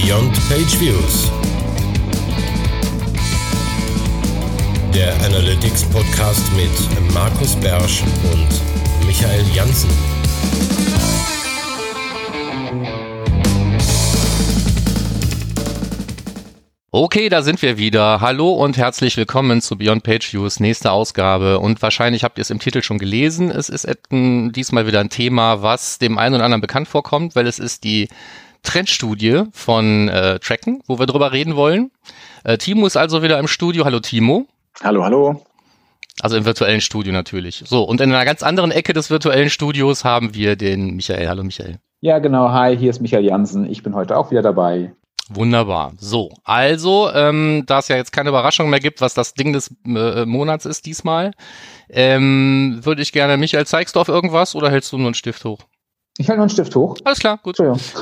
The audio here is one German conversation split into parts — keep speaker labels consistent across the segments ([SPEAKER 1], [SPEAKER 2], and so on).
[SPEAKER 1] Beyond Page Views, der Analytics Podcast mit Markus Bersch und Michael Janssen.
[SPEAKER 2] Okay, da sind wir wieder. Hallo und herzlich willkommen zu Beyond Page Views, nächste Ausgabe. Und wahrscheinlich habt ihr es im Titel schon gelesen. Es ist diesmal wieder ein Thema, was dem einen oder anderen bekannt vorkommt, weil es ist die Trendstudie von Tracken, wo wir drüber reden wollen. Timo ist also wieder im Studio. Hallo Timo.
[SPEAKER 3] Hallo, hallo.
[SPEAKER 2] Also im virtuellen Studio natürlich. So, und in einer ganz anderen Ecke des virtuellen Studios haben wir den Michael. Hallo Michael.
[SPEAKER 3] Ja, genau. Hi, hier ist Michael Janssen. Ich bin heute auch wieder dabei.
[SPEAKER 2] Wunderbar. So, also, da es ja jetzt keine Überraschung mehr gibt, was das Ding des Monats ist diesmal, würde ich gerne, Michael, zeigst du auf irgendwas oder hältst du nur einen Stift hoch?
[SPEAKER 3] Ich halte nur einen Stift hoch.
[SPEAKER 2] Alles klar, gut.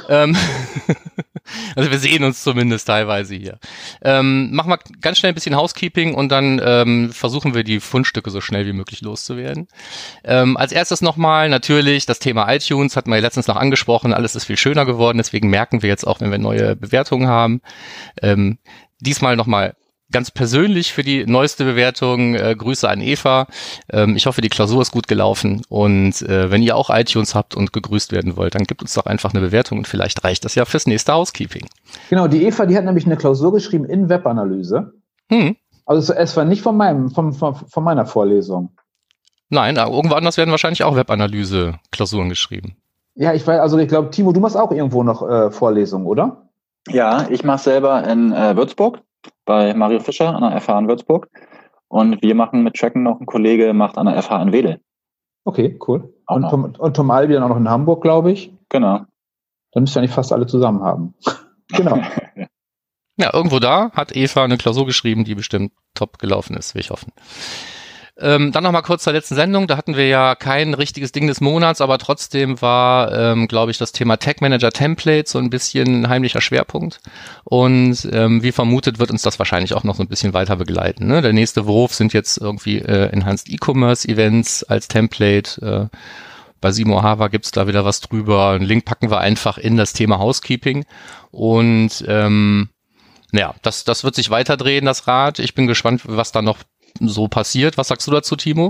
[SPEAKER 2] Also wir sehen uns zumindest teilweise hier. Machen wir ganz schnell ein bisschen Housekeeping und dann versuchen wir die Fundstücke so schnell wie möglich loszuwerden. Als erstes nochmal natürlich das Thema iTunes, hatten wir ja letztens noch angesprochen, alles ist viel schöner geworden, deswegen merken wir jetzt auch, wenn wir neue Bewertungen haben. Diesmal nochmal ganz persönlich für die neueste Bewertung Grüße an Eva. Ich hoffe, die Klausur ist gut gelaufen und wenn ihr auch iTunes habt und gegrüßt werden wollt, dann gebt uns doch einfach eine Bewertung und vielleicht reicht das ja fürs nächste Housekeeping.
[SPEAKER 3] Genau, die Eva, die hat nämlich eine Klausur geschrieben in Webanalyse. Also es war nicht von meiner Vorlesung.
[SPEAKER 2] Nein, irgendwo anders werden wahrscheinlich auch Webanalyse-Klausuren geschrieben.
[SPEAKER 3] Ja, ich glaube, Timo, du machst auch irgendwo noch Vorlesungen, oder?
[SPEAKER 4] Ja, ich mache selber in Würzburg bei Mario Fischer an der FH in Würzburg und wir machen mit Tracken noch, ein Kollege macht an der FH in Wedel.
[SPEAKER 3] Okay, cool. Und Tom Albi dann auch noch in Hamburg, glaube ich.
[SPEAKER 4] Genau.
[SPEAKER 3] Dann müsst ihr eigentlich fast alle zusammen haben. Genau.
[SPEAKER 2] Ja, irgendwo da hat Eva eine Klausur geschrieben, die bestimmt top gelaufen ist, will ich hoffen. Dann nochmal kurz zur letzten Sendung, da hatten wir ja kein richtiges Ding des Monats, aber trotzdem war, glaube ich, das Thema Tag Manager Template so ein bisschen ein heimlicher Schwerpunkt und wie vermutet wird uns das wahrscheinlich auch noch so ein bisschen weiter begleiten. Ne? Der nächste Wurf sind jetzt irgendwie Enhanced E-Commerce Events als Template, bei Simo Hava gibt's da wieder was drüber, einen Link packen wir einfach in das Thema Housekeeping und ja, das wird sich weiterdrehen, das Rad. Ich bin gespannt, was da noch so passiert. Was sagst du dazu, Timo?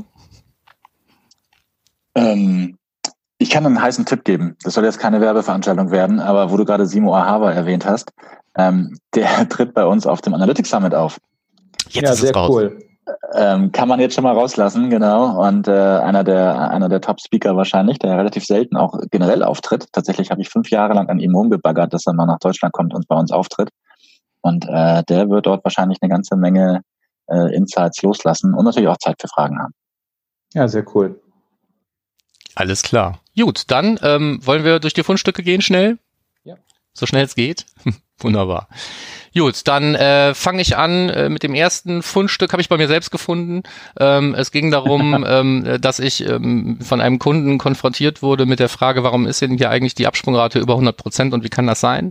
[SPEAKER 4] Ich kann einen heißen Tipp geben. Das soll jetzt keine Werbeveranstaltung werden, aber wo du gerade Simo Ahava erwähnt hast, der tritt bei uns auf dem Analytics Summit auf.
[SPEAKER 2] Jetzt ist es raus.
[SPEAKER 3] Cool.
[SPEAKER 4] Kann man jetzt schon mal rauslassen, genau. Und einer der Top-Speaker wahrscheinlich, der relativ selten auch generell auftritt. Tatsächlich habe ich 5 Jahre lang an ihm rumgebaggert, dass er mal nach Deutschland kommt und bei uns auftritt. Und der wird dort wahrscheinlich eine ganze Menge Insights loslassen und natürlich auch Zeit für Fragen haben.
[SPEAKER 3] Ja, sehr cool.
[SPEAKER 2] Alles klar. Gut, dann wollen wir durch die Fundstücke gehen schnell?
[SPEAKER 3] Ja.
[SPEAKER 2] So schnell es geht? Wunderbar. Gut, dann fange ich an mit dem ersten Fundstück, habe ich bei mir selbst gefunden. Es ging darum, dass ich von einem Kunden konfrontiert wurde mit der Frage, warum ist denn hier eigentlich die Absprungrate über 100% und wie kann das sein?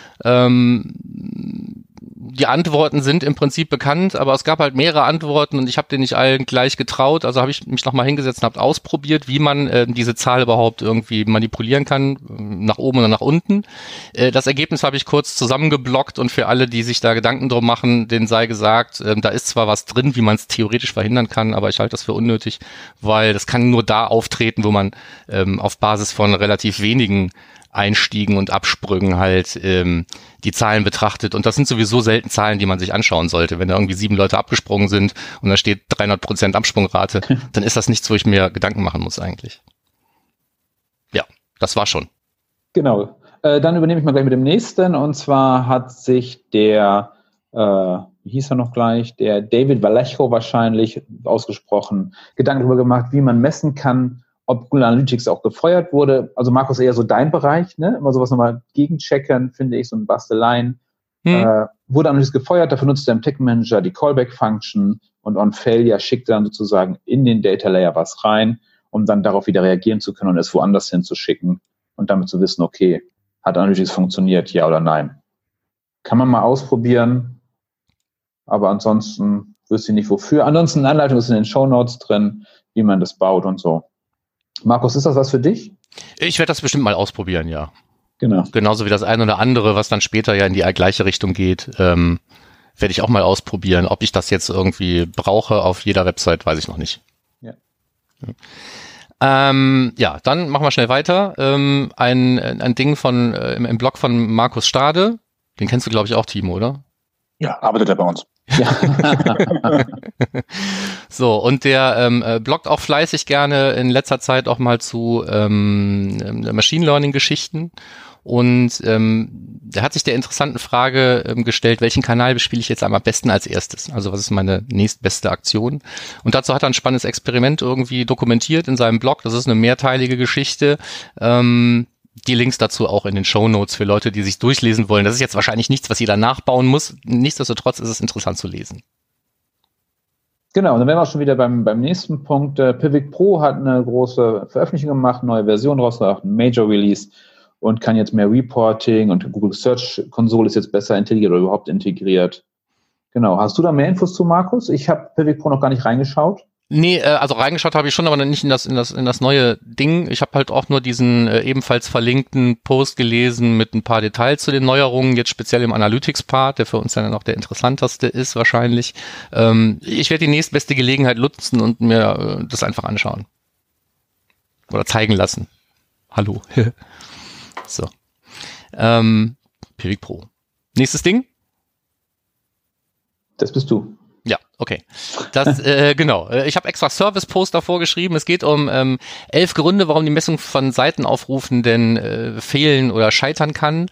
[SPEAKER 2] Die Antworten sind im Prinzip bekannt, aber es gab halt mehrere Antworten und ich habe denen nicht allen gleich getraut. Also habe ich mich nochmal hingesetzt und habe ausprobiert, wie man diese Zahl überhaupt irgendwie manipulieren kann, nach oben oder nach unten. Das Ergebnis habe ich kurz zusammengeblockt und für alle, die sich da Gedanken drum machen, denen sei gesagt, da ist zwar was drin, wie man es theoretisch verhindern kann, aber ich halte das für unnötig, weil das kann nur da auftreten, wo man auf Basis von relativ wenigen Einstiegen und Absprüngen halt die Zahlen betrachtet. Und das sind sowieso selten Zahlen, die man sich anschauen sollte. Wenn da irgendwie 7 Leute abgesprungen sind und da steht 300% Absprungrate, dann ist das nichts, wo ich mir Gedanken machen muss eigentlich. Ja, das war schon.
[SPEAKER 3] Genau. Dann übernehme ich mal gleich mit dem nächsten. Und zwar hat sich der, wie hieß er noch gleich, der David Vallejo wahrscheinlich ausgesprochen, Gedanken darüber gemacht, wie man messen kann, ob Google Analytics auch gefeuert wurde. Also Markus, eher so dein Bereich, ne? Immer sowas nochmal gegencheckern, finde ich, so ein Basteleien. Wurde Analytics gefeuert, dafür nutzt er im Tag Manager die Callback-Function und on Failure schickt er dann sozusagen in den Data Layer was rein, um dann darauf wieder reagieren zu können und es woanders hinzuschicken und damit zu wissen, okay, hat Analytics funktioniert, ja oder nein. Kann man mal ausprobieren, aber ansonsten wüsste ich nicht wofür. Ansonsten eine Anleitung ist in den Shownotes drin, wie man das baut und so. Markus, ist das was für dich?
[SPEAKER 2] Ich werde das bestimmt mal ausprobieren, ja.
[SPEAKER 3] Genau.
[SPEAKER 2] Genauso wie das eine oder andere, was dann später ja in die gleiche Richtung geht, werde ich auch mal ausprobieren. Ob ich das jetzt irgendwie brauche auf jeder Website, weiß ich noch nicht.
[SPEAKER 3] Ja.
[SPEAKER 2] Ja, dann machen wir schnell weiter. Ein Ding von im Blog von Markus Stade, den kennst du, glaube ich, auch, Timo, oder?
[SPEAKER 4] Ja, arbeitet er bei uns.
[SPEAKER 3] Ja.
[SPEAKER 2] So, und der bloggt auch fleißig gerne in letzter Zeit auch mal zu Machine Learning Geschichten. Und er hat sich der interessanten Frage gestellt, welchen Kanal bespiele ich jetzt am besten als erstes? Also was ist meine nächstbeste Aktion? Und dazu hat er ein spannendes Experiment irgendwie dokumentiert in seinem Blog. Das ist eine mehrteilige Geschichte. Die Links dazu auch in den Shownotes für Leute, die sich durchlesen wollen. Das ist jetzt wahrscheinlich nichts, was jeder nachbauen muss. Nichtsdestotrotz ist es interessant zu lesen.
[SPEAKER 3] Genau, und dann wären wir auch schon wieder beim nächsten Punkt. Pivik Pro hat eine große Veröffentlichung gemacht, neue Version rausgebracht, ein Major Release und kann jetzt mehr Reporting und Google Search Console ist jetzt besser integriert oder überhaupt integriert. Genau, hast du da mehr Infos zu, Markus? Ich habe Pivik Pro noch gar nicht reingeschaut.
[SPEAKER 2] Nee, also reingeschaut habe ich schon, aber nicht in das neue Ding. Ich habe halt auch nur diesen ebenfalls verlinkten Post gelesen mit ein paar Details zu den Neuerungen, jetzt speziell im Analytics-Part, der für uns dann auch der interessanteste ist wahrscheinlich. Ich werde die nächstbeste Gelegenheit nutzen und mir das einfach anschauen. Oder zeigen lassen. Hallo. So. Pivik Pro. Nächstes Ding?
[SPEAKER 3] Das bist du.
[SPEAKER 2] Ja, okay. Das genau. Ich habe extra Service-Post davor geschrieben. Es geht um 11 Gründe, warum die Messung von Seitenaufrufen denn fehlen oder scheitern kann.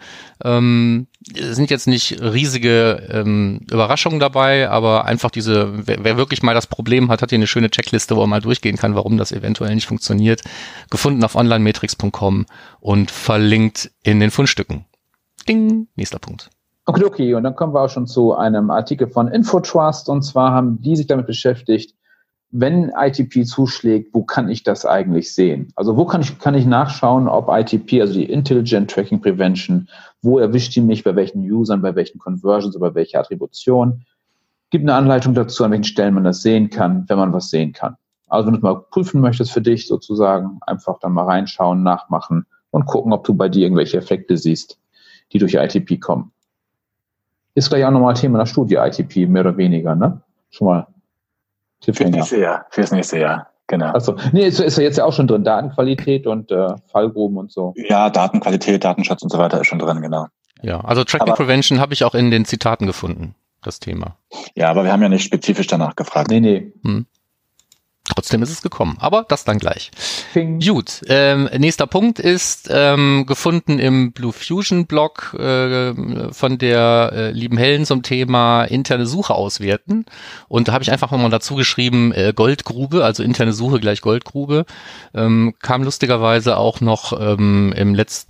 [SPEAKER 2] Es sind jetzt nicht riesige Überraschungen dabei, aber einfach wer wirklich mal das Problem hat hier eine schöne Checkliste, wo man mal durchgehen kann, warum das eventuell nicht funktioniert. Gefunden auf onlinemetrics.com und verlinkt in den Fundstücken. Ding, nächster Punkt.
[SPEAKER 3] Okay, und dann kommen wir auch schon zu einem Artikel von InfoTrust, und zwar haben die sich damit beschäftigt, wenn ITP zuschlägt, wo kann ich das eigentlich sehen? Also wo kann ich nachschauen, ob ITP, also die Intelligent Tracking Prevention, wo erwischt die mich, bei welchen Usern, bei welchen Conversions, bei welcher Attribution? Gibt eine Anleitung dazu, an welchen Stellen man das sehen kann, wenn man was sehen kann. Also wenn du es mal prüfen möchtest für dich sozusagen, einfach dann mal reinschauen, nachmachen und gucken, ob du bei dir irgendwelche Effekte siehst, die durch ITP kommen. Ist gleich auch nochmal Thema der Studie, ITP, mehr oder weniger, ne? Schon mal Tippfänger.
[SPEAKER 4] Fürs nächste Jahr, genau.
[SPEAKER 3] Achso, nee, ist ja jetzt ja auch schon drin, Datenqualität und Fallgruben und so.
[SPEAKER 4] Ja, Datenqualität, Datenschutz und so weiter ist schon drin, genau.
[SPEAKER 2] Ja, also Tracking Prevention habe ich auch in den Zitaten gefunden, das Thema.
[SPEAKER 4] Ja, aber wir haben ja nicht spezifisch danach gefragt.
[SPEAKER 3] Nee.
[SPEAKER 2] Trotzdem ist es gekommen, aber das dann gleich.
[SPEAKER 3] Ping.
[SPEAKER 2] Gut, nächster Punkt ist gefunden im Blue Fusion Blog von der lieben Helen zum Thema interne Suche auswerten, und da habe ich einfach mal dazu geschrieben Goldgrube, also interne Suche gleich Goldgrube. Kam lustigerweise auch noch in der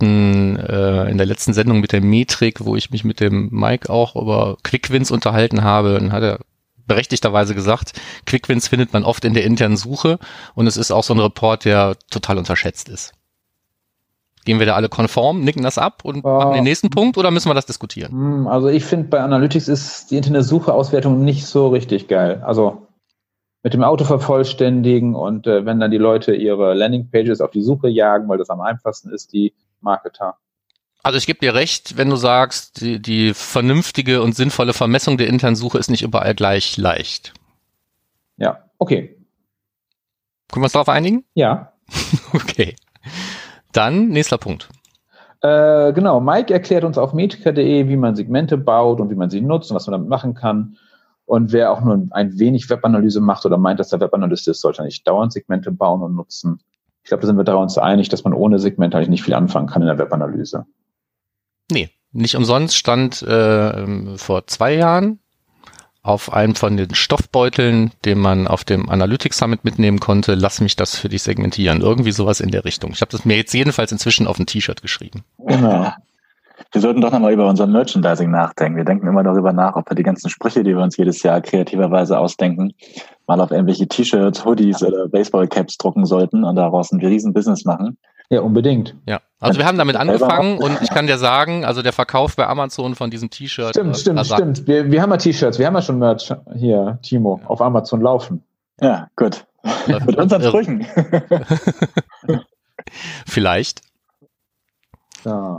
[SPEAKER 2] letzten Sendung mit der Metrik, wo ich mich mit dem Mike auch über Quickwins unterhalten habe, und hat er berechtigterweise gesagt, Quickwins findet man oft in der internen Suche, und es ist auch so ein Report, der total unterschätzt ist. Gehen wir da alle konform, nicken das ab und machen den nächsten Punkt, oder müssen wir das diskutieren?
[SPEAKER 3] Also ich finde, bei Analytics ist die interne Suche-Auswertung nicht so richtig geil. Also mit dem Auto vervollständigen und wenn dann die Leute ihre Landingpages auf die Suche jagen, weil das am einfachsten ist, die Marketer.
[SPEAKER 2] Also ich gebe dir recht, wenn du sagst, die vernünftige und sinnvolle Vermessung der internen Suche ist nicht überall gleich leicht.
[SPEAKER 3] Ja, okay.
[SPEAKER 2] Können wir uns darauf einigen?
[SPEAKER 3] Ja.
[SPEAKER 2] Okay. Dann nächster Punkt.
[SPEAKER 3] Genau, Mike erklärt uns auf metrica.de, wie man Segmente baut und wie man sie nutzt und was man damit machen kann. Und wer auch nur ein wenig Webanalyse macht oder meint, dass der Webanalyst ist, sollte nicht dauernd Segmente bauen und nutzen. Ich glaube, da sind wir uns einig, dass man ohne Segmente eigentlich nicht viel anfangen kann in der Webanalyse.
[SPEAKER 2] Nee, nicht umsonst stand vor 2 Jahren auf einem von den Stoffbeuteln, den man auf dem Analytics Summit mitnehmen konnte, lass mich das für dich segmentieren. Irgendwie sowas in der Richtung. Ich habe das mir jetzt jedenfalls inzwischen auf ein T-Shirt geschrieben.
[SPEAKER 3] Genau.
[SPEAKER 4] Wir sollten doch nochmal über unser Merchandising nachdenken. Wir denken immer darüber nach, ob wir die ganzen Sprüche, die wir uns jedes Jahr kreativerweise ausdenken, mal auf irgendwelche T-Shirts, Hoodies oder Baseballcaps drucken sollten und daraus ein riesen Business machen.
[SPEAKER 3] Ja, unbedingt.
[SPEAKER 2] Ja, also wir haben damit angefangen, und ich kann dir sagen, also der Verkauf bei Amazon von diesem T-Shirt.
[SPEAKER 3] Stimmt. Wir haben ja T-Shirts, wir haben ja schon Merch hier, Timo, auf Amazon laufen.
[SPEAKER 4] Ja, gut. Mit unseren Sprüchen.
[SPEAKER 2] Vielleicht.
[SPEAKER 3] Ja.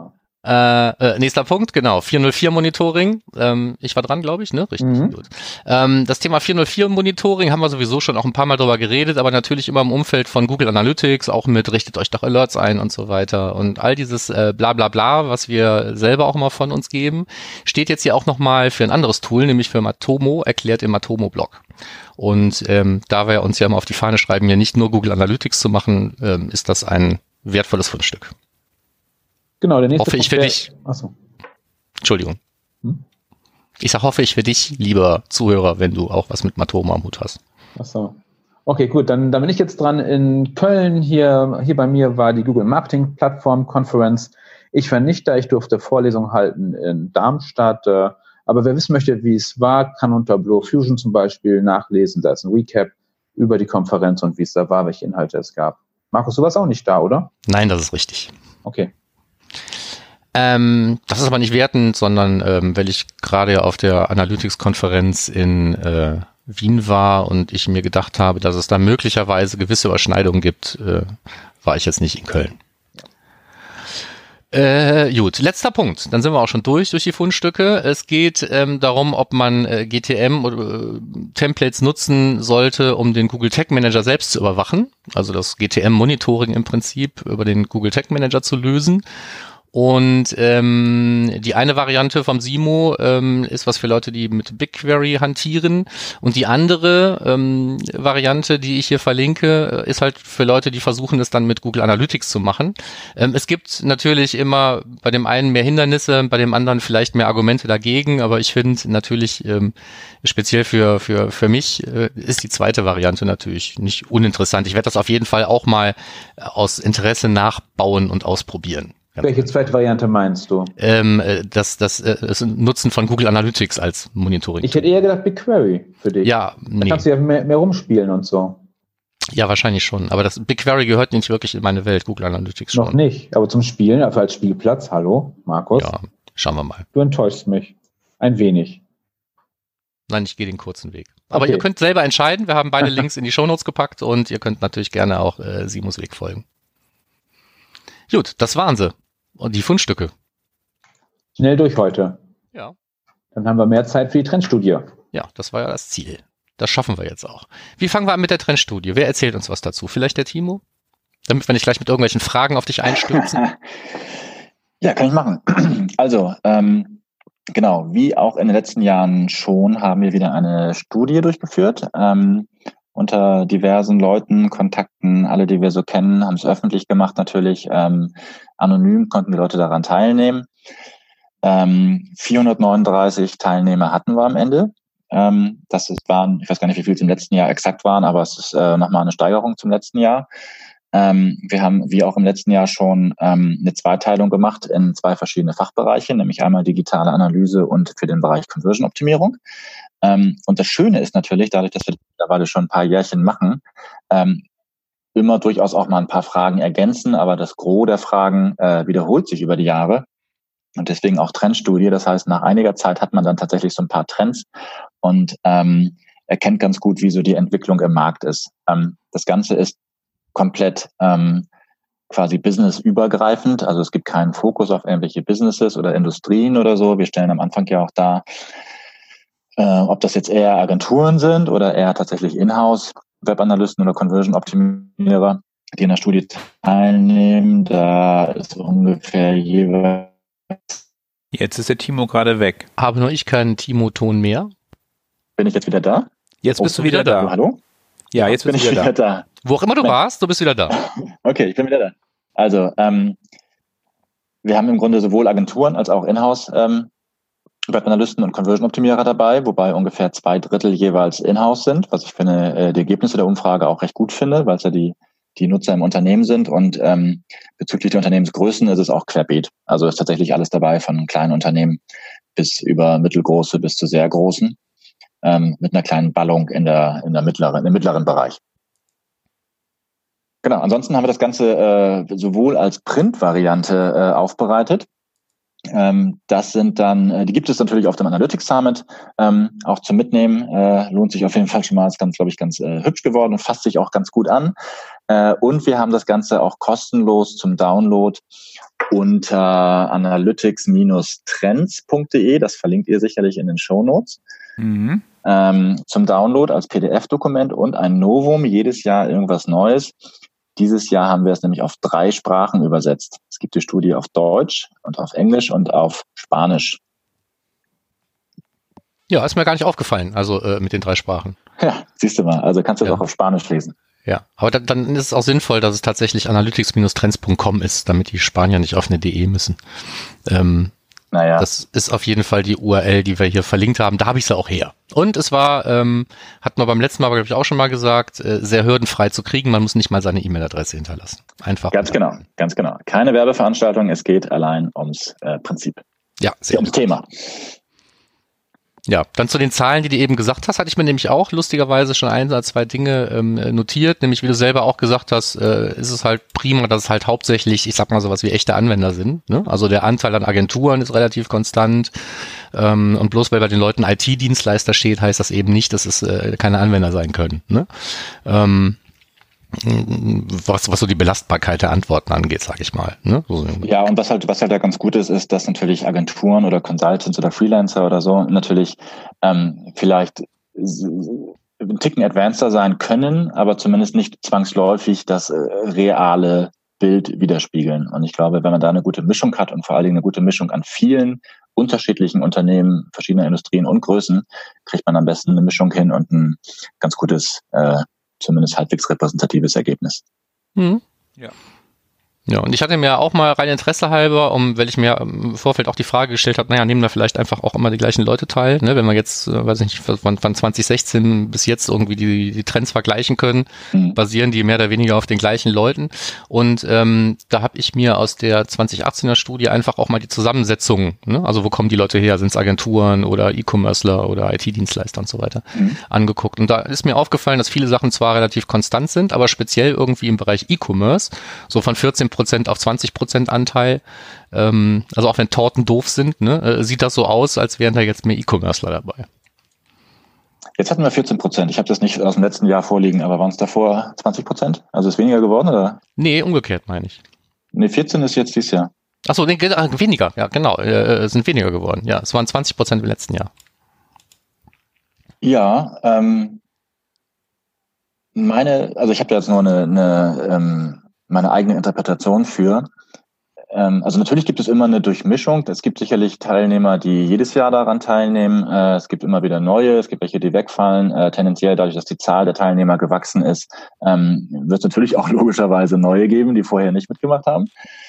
[SPEAKER 2] Nächster Punkt, genau, 404 Monitoring. Ich war dran, glaube ich, ne? Richtig. Gut. Das Thema 404 Monitoring haben wir sowieso schon auch ein paar Mal drüber geredet, aber natürlich immer im Umfeld von Google Analytics, auch mit richtet euch doch Alerts ein und so weiter. Und all dieses bla bla bla, was wir selber auch mal von uns geben, steht jetzt hier auch nochmal für ein anderes Tool, nämlich für Matomo, erklärt im Matomo-Blog. Und da wir uns ja immer auf die Fahne schreiben, hier nicht nur Google Analytics zu machen, ist das ein wertvolles Fundstück.
[SPEAKER 3] Genau, der nächste
[SPEAKER 2] hoffe ich für dich.
[SPEAKER 3] Achso.
[SPEAKER 2] Entschuldigung. Ich hoffe ich für dich, lieber Zuhörer, wenn du auch was mit Matomo am Hut hast.
[SPEAKER 3] Achso. Okay, gut, dann bin ich jetzt dran in Köln. Hier bei mir war die Google Marketing Plattform Conference. Ich war nicht da, ich durfte Vorlesungen halten in Darmstadt. Aber wer wissen möchte, wie es war, kann unter Blow Fusion zum Beispiel nachlesen. Da ist ein Recap über die Konferenz und wie es da war, welche Inhalte es gab. Markus, du warst auch nicht da, oder?
[SPEAKER 2] Nein, das ist richtig.
[SPEAKER 3] Okay.
[SPEAKER 2] Das ist aber nicht wertend, sondern weil ich gerade auf der Analytics-Konferenz in Wien war und ich mir gedacht habe, dass es da möglicherweise gewisse Überschneidungen gibt, war ich jetzt nicht in Köln. Gut, letzter Punkt. Dann sind wir auch schon durch die Fundstücke. Es geht darum, ob man GTM oder Templates nutzen sollte, um den Google Tag Manager selbst zu überwachen. Also das GTM-Monitoring im Prinzip über den Google Tag Manager zu lösen. Und die eine Variante vom Simo ist was für Leute, die mit BigQuery hantieren. Und die andere Variante, die ich hier verlinke, ist halt für Leute, die versuchen, es dann mit Google Analytics zu machen. Es gibt natürlich immer bei dem einen mehr Hindernisse, bei dem anderen vielleicht mehr Argumente dagegen. Aber ich finde natürlich speziell für mich ist die zweite Variante natürlich nicht uninteressant. Ich werde das auf jeden Fall auch mal aus Interesse nachbauen und ausprobieren.
[SPEAKER 3] Welche zweite Variante meinst du?
[SPEAKER 2] Das Nutzen von Google Analytics als Monitoring.
[SPEAKER 3] Ich hätte eher gedacht BigQuery für dich.
[SPEAKER 2] Ja,
[SPEAKER 3] Da kannst du ja mehr rumspielen und so.
[SPEAKER 2] Ja, wahrscheinlich schon. Aber das BigQuery gehört nicht wirklich in meine Welt, Google Analytics schon.
[SPEAKER 3] Noch nicht, aber zum Spielen, also als Spielplatz. Hallo, Markus.
[SPEAKER 2] Ja, schauen wir mal.
[SPEAKER 3] Du enttäuschst mich. Ein wenig.
[SPEAKER 2] Nein, ich gehe den kurzen Weg. Aber
[SPEAKER 3] Okay.
[SPEAKER 2] Ihr könnt selber entscheiden. Wir haben beide Links in die Shownotes gepackt und ihr könnt natürlich gerne auch Simos Weg folgen. Gut, das waren sie. Und die Fundstücke.
[SPEAKER 3] Schnell durch heute.
[SPEAKER 2] Ja.
[SPEAKER 3] Dann haben wir mehr Zeit für die Trendstudie.
[SPEAKER 2] Ja, das war ja das Ziel. Das schaffen wir jetzt auch. Wie fangen wir an mit der Trendstudie? Wer erzählt uns was dazu? Vielleicht der Timo? Damit wir nicht gleich mit irgendwelchen Fragen auf dich einstürzen.
[SPEAKER 4] Ja, kann ich machen. Also, genau, wie auch in den letzten Jahren schon, haben wir wieder eine Studie durchgeführt. Unter diversen Leuten, Kontakten, alle, die wir so kennen, haben es öffentlich gemacht natürlich. Anonym konnten die Leute daran teilnehmen. 439 Teilnehmer hatten wir am Ende. Das waren, ich weiß gar nicht, wie viel es im letzten Jahr exakt waren, aber es ist nochmal eine Steigerung zum letzten Jahr. Wir haben, wie auch im letzten Jahr schon, eine Zweiteilung gemacht in 2 verschiedene Fachbereiche, nämlich einmal digitale Analyse und für den Bereich Conversion-Optimierung. Und das Schöne ist natürlich, dadurch, dass wir mittlerweile schon ein paar Jährchen machen, immer durchaus auch mal ein paar Fragen ergänzen, aber das Gros der Fragen wiederholt sich über die Jahre. Und deswegen auch Trendstudie. Das heißt, nach einiger Zeit hat man dann tatsächlich so ein paar Trends und erkennt ganz gut, wie so die Entwicklung im Markt ist. Das Ganze ist komplett quasi businessübergreifend. Also es gibt keinen Fokus auf irgendwelche Businesses oder Industrien oder so. Wir stellen am Anfang ja auch dar, ob das jetzt eher Agenturen sind oder eher tatsächlich Inhouse Webanalysten oder Conversion-Optimierer, die in der Studie teilnehmen. Da ist ungefähr jeweils...
[SPEAKER 5] Jetzt ist der Timo gerade weg.
[SPEAKER 2] Habe nur ich keinen Timo-Ton mehr.
[SPEAKER 4] Bin ich jetzt wieder da?
[SPEAKER 5] Jetzt bist du wieder da.
[SPEAKER 4] Hallo?
[SPEAKER 5] Ja, jetzt
[SPEAKER 4] bin
[SPEAKER 5] bist
[SPEAKER 4] ich
[SPEAKER 5] du wieder da.
[SPEAKER 4] da.
[SPEAKER 2] Wo auch immer du warst, du bist wieder da.
[SPEAKER 4] Okay, ich bin wieder da. Also, wir haben im Grunde sowohl Agenturen als auch Inhouse Webanalysten und Conversion-Optimierer dabei, wobei ungefähr 2/3 jeweils Inhouse sind, was ich finde, die Ergebnisse der Umfrage auch recht gut finde, weil es ja die Nutzer im Unternehmen sind und bezüglich der Unternehmensgrößen ist es auch querbeet. Also ist tatsächlich alles dabei, von kleinen Unternehmen bis über mittelgroße bis zu sehr großen, mit einer kleinen Ballung im mittleren Bereich. Genau, ansonsten haben wir das Ganze sowohl als Print-Variante aufbereitet, Das sind dann, die gibt es natürlich auf dem Analytics Summit, auch zum Mitnehmen. Lohnt sich auf jeden Fall schon mal, ist glaube ich, ganz hübsch geworden und fasst sich auch ganz gut an. Und wir haben das Ganze auch kostenlos zum Download unter analytics-trends.de. Das verlinkt ihr sicherlich in den Shownotes. Mhm. Zum Download als PDF-Dokument und ein Novum, jedes Jahr irgendwas Neues. Dieses Jahr haben wir es nämlich auf 3 Sprachen übersetzt. Es gibt die Studie auf Deutsch und auf Englisch und auf Spanisch.
[SPEAKER 2] Ja, ist mir gar nicht aufgefallen, also mit den 3 Sprachen.
[SPEAKER 4] Ja, siehst du mal, also kannst du es auch auf Spanisch lesen.
[SPEAKER 2] Ja, aber dann ist es auch sinnvoll, dass es tatsächlich analytics-trends.com ist, damit die Spanier nicht auf eine DE müssen. Naja. Das ist auf jeden Fall die URL, die wir hier verlinkt haben. Da habe ich sie auch her. Und es war, hatten wir beim letzten Mal, glaube ich, auch schon mal gesagt, sehr hürdenfrei zu kriegen. Man muss nicht mal seine E-Mail-Adresse hinterlassen. Einfach.
[SPEAKER 4] Ganz genau. Keine Werbeveranstaltung, es geht allein ums Prinzip.
[SPEAKER 2] Ja,
[SPEAKER 4] ums Thema.
[SPEAKER 2] Ja, dann zu den Zahlen, die du eben gesagt hast, hatte ich mir nämlich auch lustigerweise schon 1 oder 2 Dinge notiert, nämlich wie du selber auch gesagt hast, ist es halt prima, dass es halt hauptsächlich, ich sag mal sowas wie echte Anwender sind, ne? Also der Anteil an Agenturen ist relativ konstant und bloß weil bei den Leuten IT-Dienstleister steht, heißt das eben nicht, dass es keine Anwender sein können, ne? Was so die Belastbarkeit der Antworten angeht, sage ich mal. Ne?
[SPEAKER 4] Ja, und was halt da ganz gut ist, dass natürlich Agenturen oder Consultants oder Freelancer oder so natürlich vielleicht ein Ticken advanceder sein können, aber zumindest nicht zwangsläufig das reale Bild widerspiegeln. Und ich glaube, wenn man da eine gute Mischung hat und vor allen Dingen eine gute Mischung an vielen unterschiedlichen Unternehmen, verschiedener Industrien und Größen, kriegt man am besten eine Mischung hin und ein ganz gutes zumindest halbwegs repräsentatives Ergebnis.
[SPEAKER 2] Mhm. Ja. Ja, und ich hatte mir auch mal rein Interesse halber, weil ich mir im Vorfeld auch die Frage gestellt habe, nehmen da vielleicht einfach auch immer die gleichen Leute teil, ne? Wenn wir jetzt, weiß ich nicht, von 2016 bis jetzt irgendwie die Trends vergleichen können, basieren die mehr oder weniger auf den gleichen Leuten. Und da habe ich mir aus der 2018er Studie einfach auch mal die Zusammensetzung, ne? Also wo kommen die Leute her, sind es Agenturen oder E-Commercer oder IT-Dienstleister und so weiter, angeguckt. Und da ist mir aufgefallen, dass viele Sachen zwar relativ konstant sind, aber speziell irgendwie im Bereich E-Commerce, so von 14% auf 20% Anteil, also auch wenn Torten doof sind, ne, sieht das so aus, als wären da jetzt mehr E-Commercer dabei.
[SPEAKER 4] Jetzt hatten wir 14%. Ich habe das nicht aus dem letzten Jahr vorliegen, aber waren es davor 20%? Also ist weniger geworden, oder?
[SPEAKER 2] Nee, umgekehrt meine ich.
[SPEAKER 4] Nee, 14 ist jetzt dieses Jahr.
[SPEAKER 2] Achso, nee, weniger, ja genau, sind weniger geworden. Ja, es waren 20% im letzten Jahr.
[SPEAKER 4] Ja, also ich habe da jetzt nur meine eigene Interpretation für. Also natürlich gibt es immer eine Durchmischung. Es gibt sicherlich Teilnehmer, die jedes Jahr daran teilnehmen. Es gibt immer wieder neue, es gibt welche, die wegfallen. Tendenziell dadurch, dass die Zahl der Teilnehmer gewachsen ist, wird es natürlich auch logischerweise neue geben, die vorher nicht mitgemacht haben.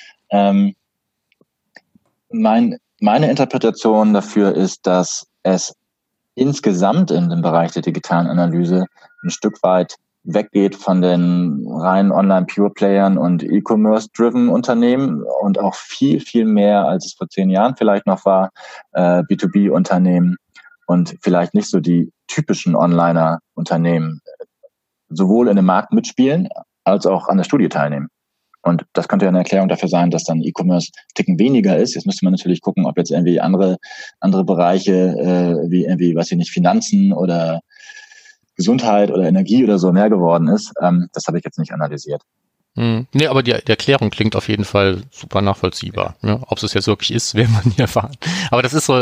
[SPEAKER 4] Meine Interpretation dafür ist, dass es insgesamt in dem Bereich der digitalen Analyse ein Stück weit weggeht von den reinen Online-Pure-Playern und E-Commerce-driven Unternehmen und auch viel, viel mehr, als es vor 10 Jahren vielleicht noch war, B2B-Unternehmen und vielleicht nicht so die typischen Onliner-Unternehmen sowohl in dem Markt mitspielen, als auch an der Studie teilnehmen. Und das könnte ja eine Erklärung dafür sein, dass dann E-Commerce Ticken weniger ist. Jetzt müsste man natürlich gucken, ob jetzt irgendwie andere Bereiche wie irgendwie, weiß ich nicht, Finanzen oder Gesundheit oder Energie oder so mehr geworden ist. Das habe ich jetzt nicht analysiert.
[SPEAKER 2] Nee, aber die Erklärung klingt auf jeden Fall super nachvollziehbar. Ja, ob es jetzt wirklich ist, werden wir nie erfahren. Aber das ist so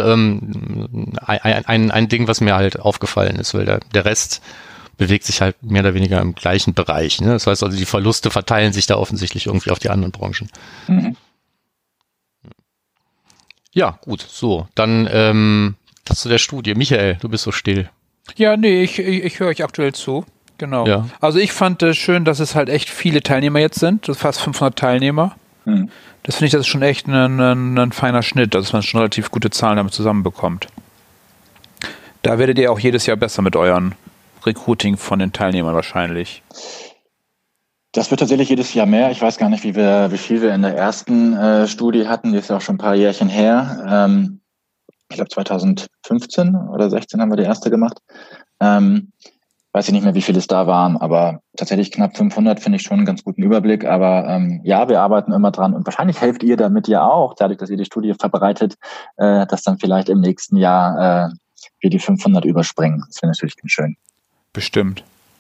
[SPEAKER 2] ein Ding, was mir halt aufgefallen ist, weil der Rest bewegt sich halt mehr oder weniger im gleichen Bereich. Ne? Das heißt also, die Verluste verteilen sich da offensichtlich irgendwie auf die anderen Branchen. Mhm. Ja, gut, so. Dann das zu der Studie. Michael, du bist so still.
[SPEAKER 5] Ja, nee, ich höre euch aktuell zu. Genau. Ja. Also ich fand es schön, dass es halt echt viele Teilnehmer jetzt sind. Das fast 500 Teilnehmer. Mhm. Das finde ich, das ist schon echt ein feiner Schnitt, dass man schon relativ gute Zahlen damit zusammenbekommt. Da werdet ihr auch jedes Jahr besser mit euren Recruiting von den Teilnehmern wahrscheinlich.
[SPEAKER 4] Das wird tatsächlich jedes Jahr mehr. Ich weiß gar nicht, wie viel wir in der ersten Studie hatten. Die ist ja auch schon ein paar Jährchen her. Ich glaube 2015 oder 16 haben wir die erste gemacht. Aber weiß ich nicht mehr, wie viele es da waren, aber tatsächlich knapp 500 finde ich schon einen ganz guten Überblick. Aber ja, wir arbeiten immer dran und wahrscheinlich helft ihr damit ja auch, dadurch, dass ihr die Studie verbreitet, dass dann vielleicht im nächsten Jahr wir die 500 überspringen. Das wäre natürlich ganz schön.
[SPEAKER 5] Bestimmt.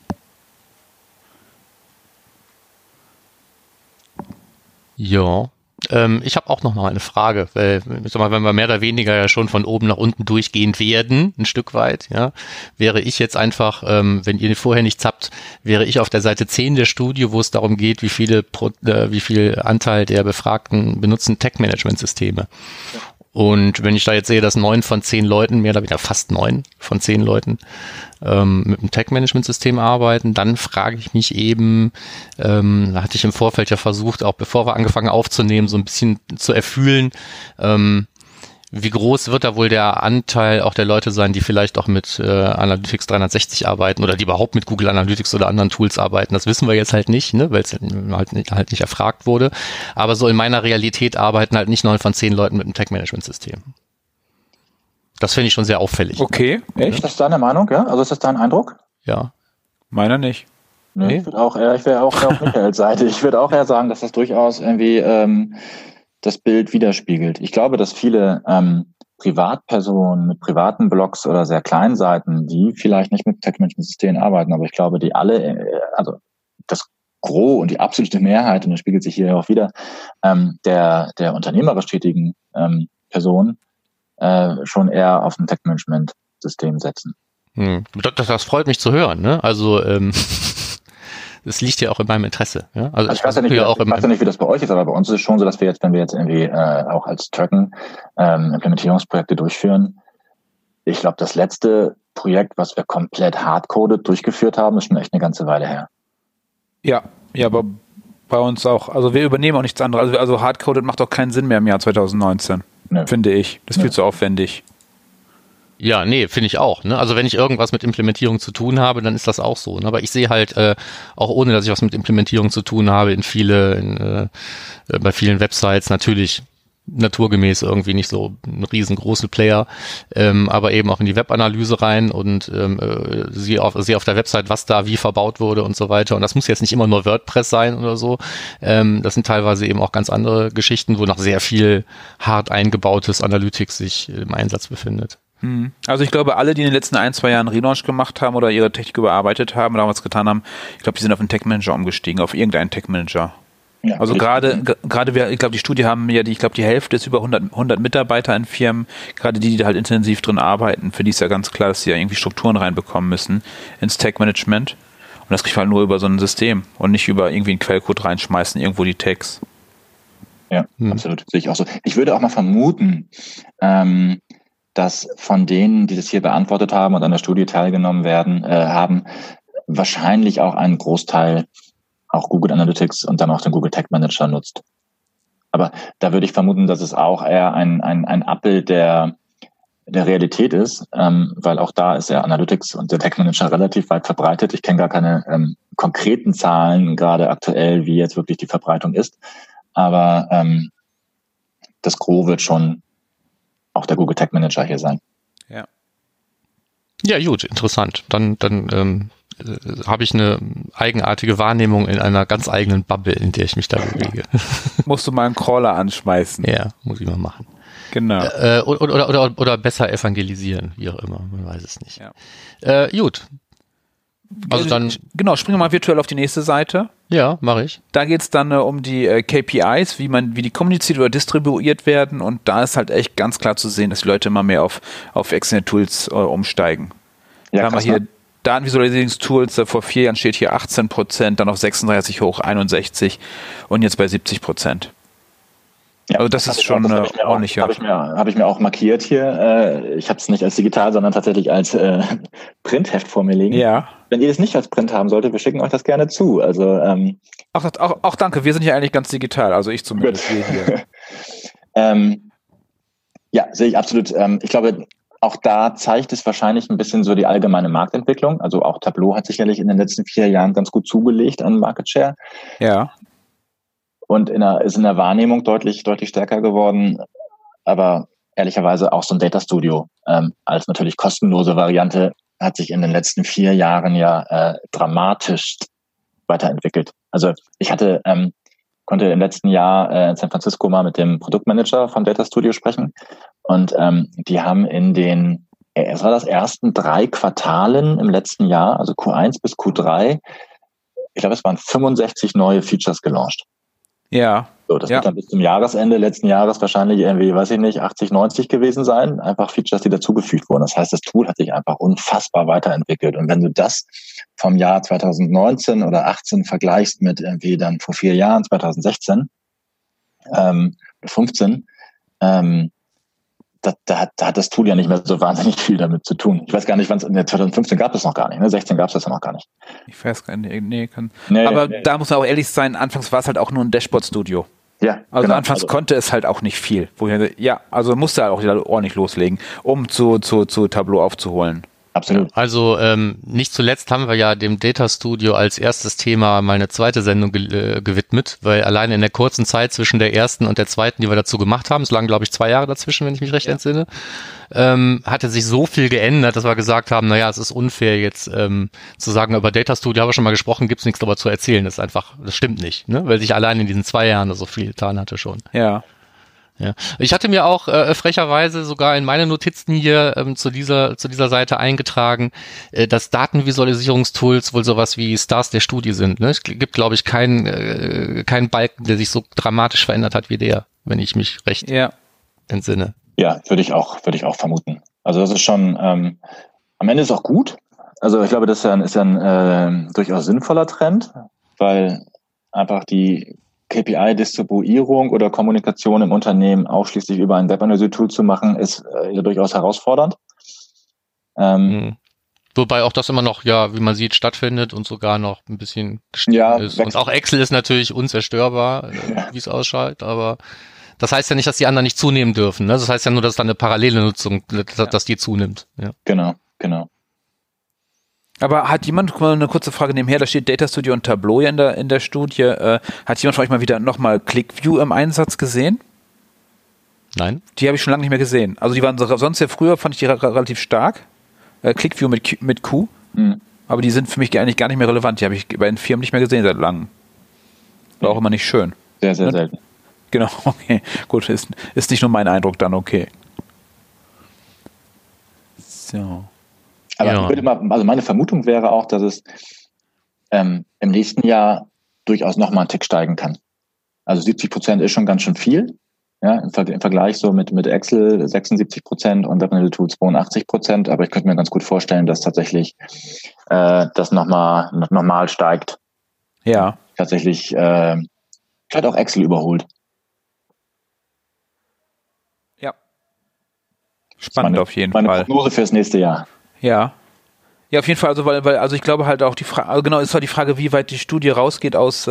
[SPEAKER 2] Ja. Ich habe auch noch mal eine Frage, weil ich sag mal, wenn wir mehr oder weniger ja schon von oben nach unten durchgehend werden, ein Stück weit, ja, wäre ich jetzt einfach, wenn ihr vorher nichts habt, wäre ich auf der Seite 10 der Studie, wo es darum geht, wie viel Anteil der Befragten benutzen Tech-Management-Systeme. Ja. Und wenn ich da jetzt sehe, dass 9 von 10 Leuten, mehr oder weniger fast 9 von 10 Leuten mit einem Tech-Management-System arbeiten, dann frage ich mich eben, da hatte ich im Vorfeld ja versucht, auch bevor wir angefangen aufzunehmen, so ein bisschen zu erfühlen, wie groß wird da wohl der Anteil auch der Leute sein, die vielleicht auch mit Analytics 360 arbeiten oder die überhaupt mit Google Analytics oder anderen Tools arbeiten. Das wissen wir jetzt halt nicht, ne, weil es halt nicht erfragt wurde. Aber so in meiner Realität arbeiten halt nicht 9 von 10 Leuten mit einem Tech-Management-System. Das finde ich schon sehr auffällig.
[SPEAKER 5] Okay, echt?
[SPEAKER 4] Ist das deine Meinung, ja? Also ist das dein Eindruck?
[SPEAKER 2] Ja.
[SPEAKER 5] Meiner nicht.
[SPEAKER 4] Nee. Ich wäre auch auf Michaels Seite. Ich würde auch eher sagen, dass das durchaus irgendwie das Bild widerspiegelt. Ich glaube, dass viele Privatpersonen mit privaten Blogs oder sehr kleinen Seiten, die vielleicht nicht mit Tech-Management-Systemen arbeiten, aber ich glaube, die alle, also das Gros und die absolute Mehrheit, und das spiegelt sich hier auch wieder, der unternehmerisch tätigen Personen schon eher auf ein Tech-Management-System setzen.
[SPEAKER 2] Das freut mich zu hören, ne? Also das liegt ja auch in meinem Interesse. Ja? Also
[SPEAKER 4] ich weiß ja nicht, wie das bei euch ist, aber bei uns ist es schon so, dass wir jetzt, wenn wir jetzt irgendwie auch als Tracken Implementierungsprojekte durchführen, ich glaube, das letzte Projekt, was wir komplett hardcoded durchgeführt haben, ist schon echt eine ganze Weile her.
[SPEAKER 5] Ja, aber bei uns auch. Also wir übernehmen auch nichts anderes. Also hardcoded macht auch keinen Sinn mehr im Jahr 2019, finde ich. Das ist viel zu aufwendig.
[SPEAKER 2] Ja, nee, finde ich auch. Ne? Also wenn ich irgendwas mit Implementierung zu tun habe, dann ist das auch so. Ne? Aber ich sehe halt, auch ohne, dass ich was mit Implementierung zu tun habe, bei vielen Websites natürlich naturgemäß irgendwie nicht so ein riesengroße Player, aber eben auch in die Webanalyse rein und sehe auf der Website, was da wie verbaut wurde und so weiter. Und das muss jetzt nicht immer nur WordPress sein oder so. Das sind teilweise eben auch ganz andere Geschichten, wo noch sehr viel hart eingebautes Analytics sich im Einsatz befindet.
[SPEAKER 5] Also ich glaube, alle, die in den letzten 1-2 Jahren Relaunch gemacht haben oder ihre Technik überarbeitet haben oder was getan haben, ich glaube, die sind auf einen Tech-Manager umgestiegen, auf irgendeinen Tech-Manager. Ja, also gerade, ich glaube, die Studie haben ja, die Hälfte ist über 100 Mitarbeiter in Firmen, gerade die da halt intensiv drin arbeiten, für die ist ja ganz klar, dass sie ja irgendwie Strukturen reinbekommen müssen ins Tech-Management. Und das kriegt man halt nur über so ein System und nicht über irgendwie einen Quellcode reinschmeißen, irgendwo die Tags.
[SPEAKER 4] Ja, absolut. Sehe ich auch so. Ich würde auch mal vermuten, dass von denen, die das hier beantwortet haben und an der Studie teilgenommen haben, wahrscheinlich auch einen Großteil auch Google Analytics und dann auch den Google Tag Manager nutzt. Aber da würde ich vermuten, dass es auch eher ein Abbild der Realität ist, weil auch da ist ja Analytics und der Tag Manager relativ weit verbreitet. Ich kenne gar keine konkreten Zahlen gerade aktuell, wie jetzt wirklich die Verbreitung ist. Aber das Gros wird schon auch der Google Tag Manager hier sein.
[SPEAKER 2] Ja, gut, interessant. Dann habe ich eine eigenartige Wahrnehmung in einer ganz eigenen Bubble, in der ich mich da bewege.
[SPEAKER 5] Musst du mal einen Crawler anschmeißen.
[SPEAKER 2] Ja, muss ich mal machen.
[SPEAKER 5] Genau.
[SPEAKER 2] Oder besser evangelisieren, wie auch immer, man weiß es nicht. Ja. Gut. Also dann,
[SPEAKER 5] genau, springen wir mal virtuell auf die nächste Seite.
[SPEAKER 2] Ja, mache ich.
[SPEAKER 5] Da geht es dann um die KPIs, wie die kommuniziert oder distribuiert werden, und da ist halt echt ganz klar zu sehen, dass die Leute immer mehr auf externe Tools umsteigen. Ja, da haben wir hier Datenvisualisierungstools, vor 4 Jahren steht hier 18%, dann auf 36 hoch, 61 und jetzt bei 70%.
[SPEAKER 4] Ja,
[SPEAKER 5] also das ist schon ordentlich.
[SPEAKER 4] Habe ich mir auch markiert hier. Ich habe es nicht als digital, sondern tatsächlich als Printheft vor mir liegen.
[SPEAKER 5] Ja.
[SPEAKER 4] Wenn ihr das nicht als Print haben solltet, wir schicken euch das gerne zu. Also
[SPEAKER 5] auch danke, wir sind ja eigentlich ganz digital, also ich zumindest hier.
[SPEAKER 4] Ja, sehe ich absolut. Ich glaube, auch da zeigt es wahrscheinlich ein bisschen so die allgemeine Marktentwicklung. Also auch Tableau hat sicherlich in den letzten 4 Jahren ganz gut zugelegt an Market Share.
[SPEAKER 5] Ja.
[SPEAKER 4] Und ist in der Wahrnehmung deutlich stärker geworden. Aber ehrlicherweise auch so ein Data Studio als natürlich kostenlose Variante hat sich in den letzten 4 Jahren ja dramatisch weiterentwickelt. Also ich konnte im letzten Jahr in San Francisco mal mit dem Produktmanager vom Data Studio sprechen und die haben es war das ersten 3 Quartalen im letzten Jahr, also Q1 bis Q3, ich glaube, es waren 65 neue Features gelauncht.
[SPEAKER 5] Ja.
[SPEAKER 4] So, das wird dann bis zum Jahresende letzten Jahres wahrscheinlich irgendwie, 80, 90 gewesen sein. Einfach Features, die dazugefügt wurden. Das heißt, das Tool hat sich einfach unfassbar weiterentwickelt. Und wenn du das vom Jahr 2019 oder 18 vergleichst mit irgendwie dann vor 4 Jahren, 2016, 15, da hat das Tool ja nicht mehr so wahnsinnig viel damit zu tun. Ich weiß gar nicht, 2015 gab es noch gar nicht, ne? 16 gab es das ja noch gar nicht.
[SPEAKER 5] Ich weiß gar nicht, aber da muss man auch ehrlich sein, anfangs war es halt auch nur ein Dashboard-Studio.
[SPEAKER 4] Ja,
[SPEAKER 5] also
[SPEAKER 4] genau.
[SPEAKER 5] Anfangs konnte es halt auch nicht viel. Also musste halt auch ordentlich loslegen, um zu Tableau aufzuholen.
[SPEAKER 4] Absolut.
[SPEAKER 2] Also nicht zuletzt haben wir ja dem Data Studio als erstes Thema mal eine zweite Sendung gewidmet, weil alleine in der kurzen Zeit zwischen der ersten und der zweiten, die wir dazu gemacht haben, es lagen glaube ich 2 Jahre dazwischen, wenn ich mich recht entsinne, hatte sich so viel geändert, dass wir gesagt haben, naja, es ist unfair jetzt zu sagen, über Data Studio haben wir schon mal gesprochen, gibt's nichts darüber zu erzählen. Das ist einfach, das stimmt nicht, ne? Weil sich allein in diesen 2 Jahren so viel getan hatte schon.
[SPEAKER 5] Ja.
[SPEAKER 2] Ja, ich hatte mir auch frecherweise sogar in meine Notizen hier zu dieser Seite eingetragen, dass Datenvisualisierungstools wohl sowas wie Stars der Studie sind. Ne? Es gibt, glaube ich, keinen Balken, der sich so dramatisch verändert hat wie der, wenn ich mich recht entsinne.
[SPEAKER 4] Ja, würde ich auch vermuten. Also das ist schon, am Ende ist auch gut. Also ich glaube, das ist ein durchaus sinnvoller Trend, weil einfach die KPI-Distribuierung oder Kommunikation im Unternehmen ausschließlich über ein Webanalyse-Tool zu machen, ist ja durchaus herausfordernd.
[SPEAKER 2] Wobei auch das immer noch, wie man sieht, stattfindet und sogar noch ein bisschen gestiegen ist. Und auch Excel ist natürlich unzerstörbar, wie es ausschaut, aber das heißt ja nicht, dass die anderen nicht zunehmen dürfen. Ne? Das heißt ja nur, dass da eine parallele Nutzung, dass die zunimmt. Ja.
[SPEAKER 4] Genau.
[SPEAKER 5] Aber hat jemand, mal eine kurze Frage nebenher, da steht Data Studio und Tableau ja in der Studie, hat jemand von euch mal wieder nochmal ClickView im Einsatz gesehen?
[SPEAKER 2] Nein.
[SPEAKER 5] Die habe ich schon lange nicht mehr gesehen. Also die waren sonst ja früher, fand ich die relativ stark. ClickView mit Q. Aber die sind für mich eigentlich gar nicht mehr relevant. Die habe ich bei den Firmen nicht mehr gesehen seit langem. War auch immer nicht schön.
[SPEAKER 4] Sehr, sehr selten.
[SPEAKER 5] Genau, okay. Gut, ist nicht nur mein Eindruck dann, okay. So.
[SPEAKER 4] Aber also meine Vermutung wäre auch, dass es im nächsten Jahr durchaus nochmal einen Tick steigen kann. Also 70% ist schon ganz schön viel. Ja, im Vergleich so mit Excel 76% und Webanalyse Tool 82%. Aber ich könnte mir ganz gut vorstellen, dass tatsächlich das nochmal steigt.
[SPEAKER 5] Ja.
[SPEAKER 4] Tatsächlich vielleicht auch Excel überholt.
[SPEAKER 5] Ja. Spannend auf jeden Fall.
[SPEAKER 4] Meine Prognose fürs nächste Jahr.
[SPEAKER 5] Ja. Ja, auf jeden Fall, also ich glaube halt auch die Frage, genau, ist halt die Frage, wie weit die Studie rausgeht aus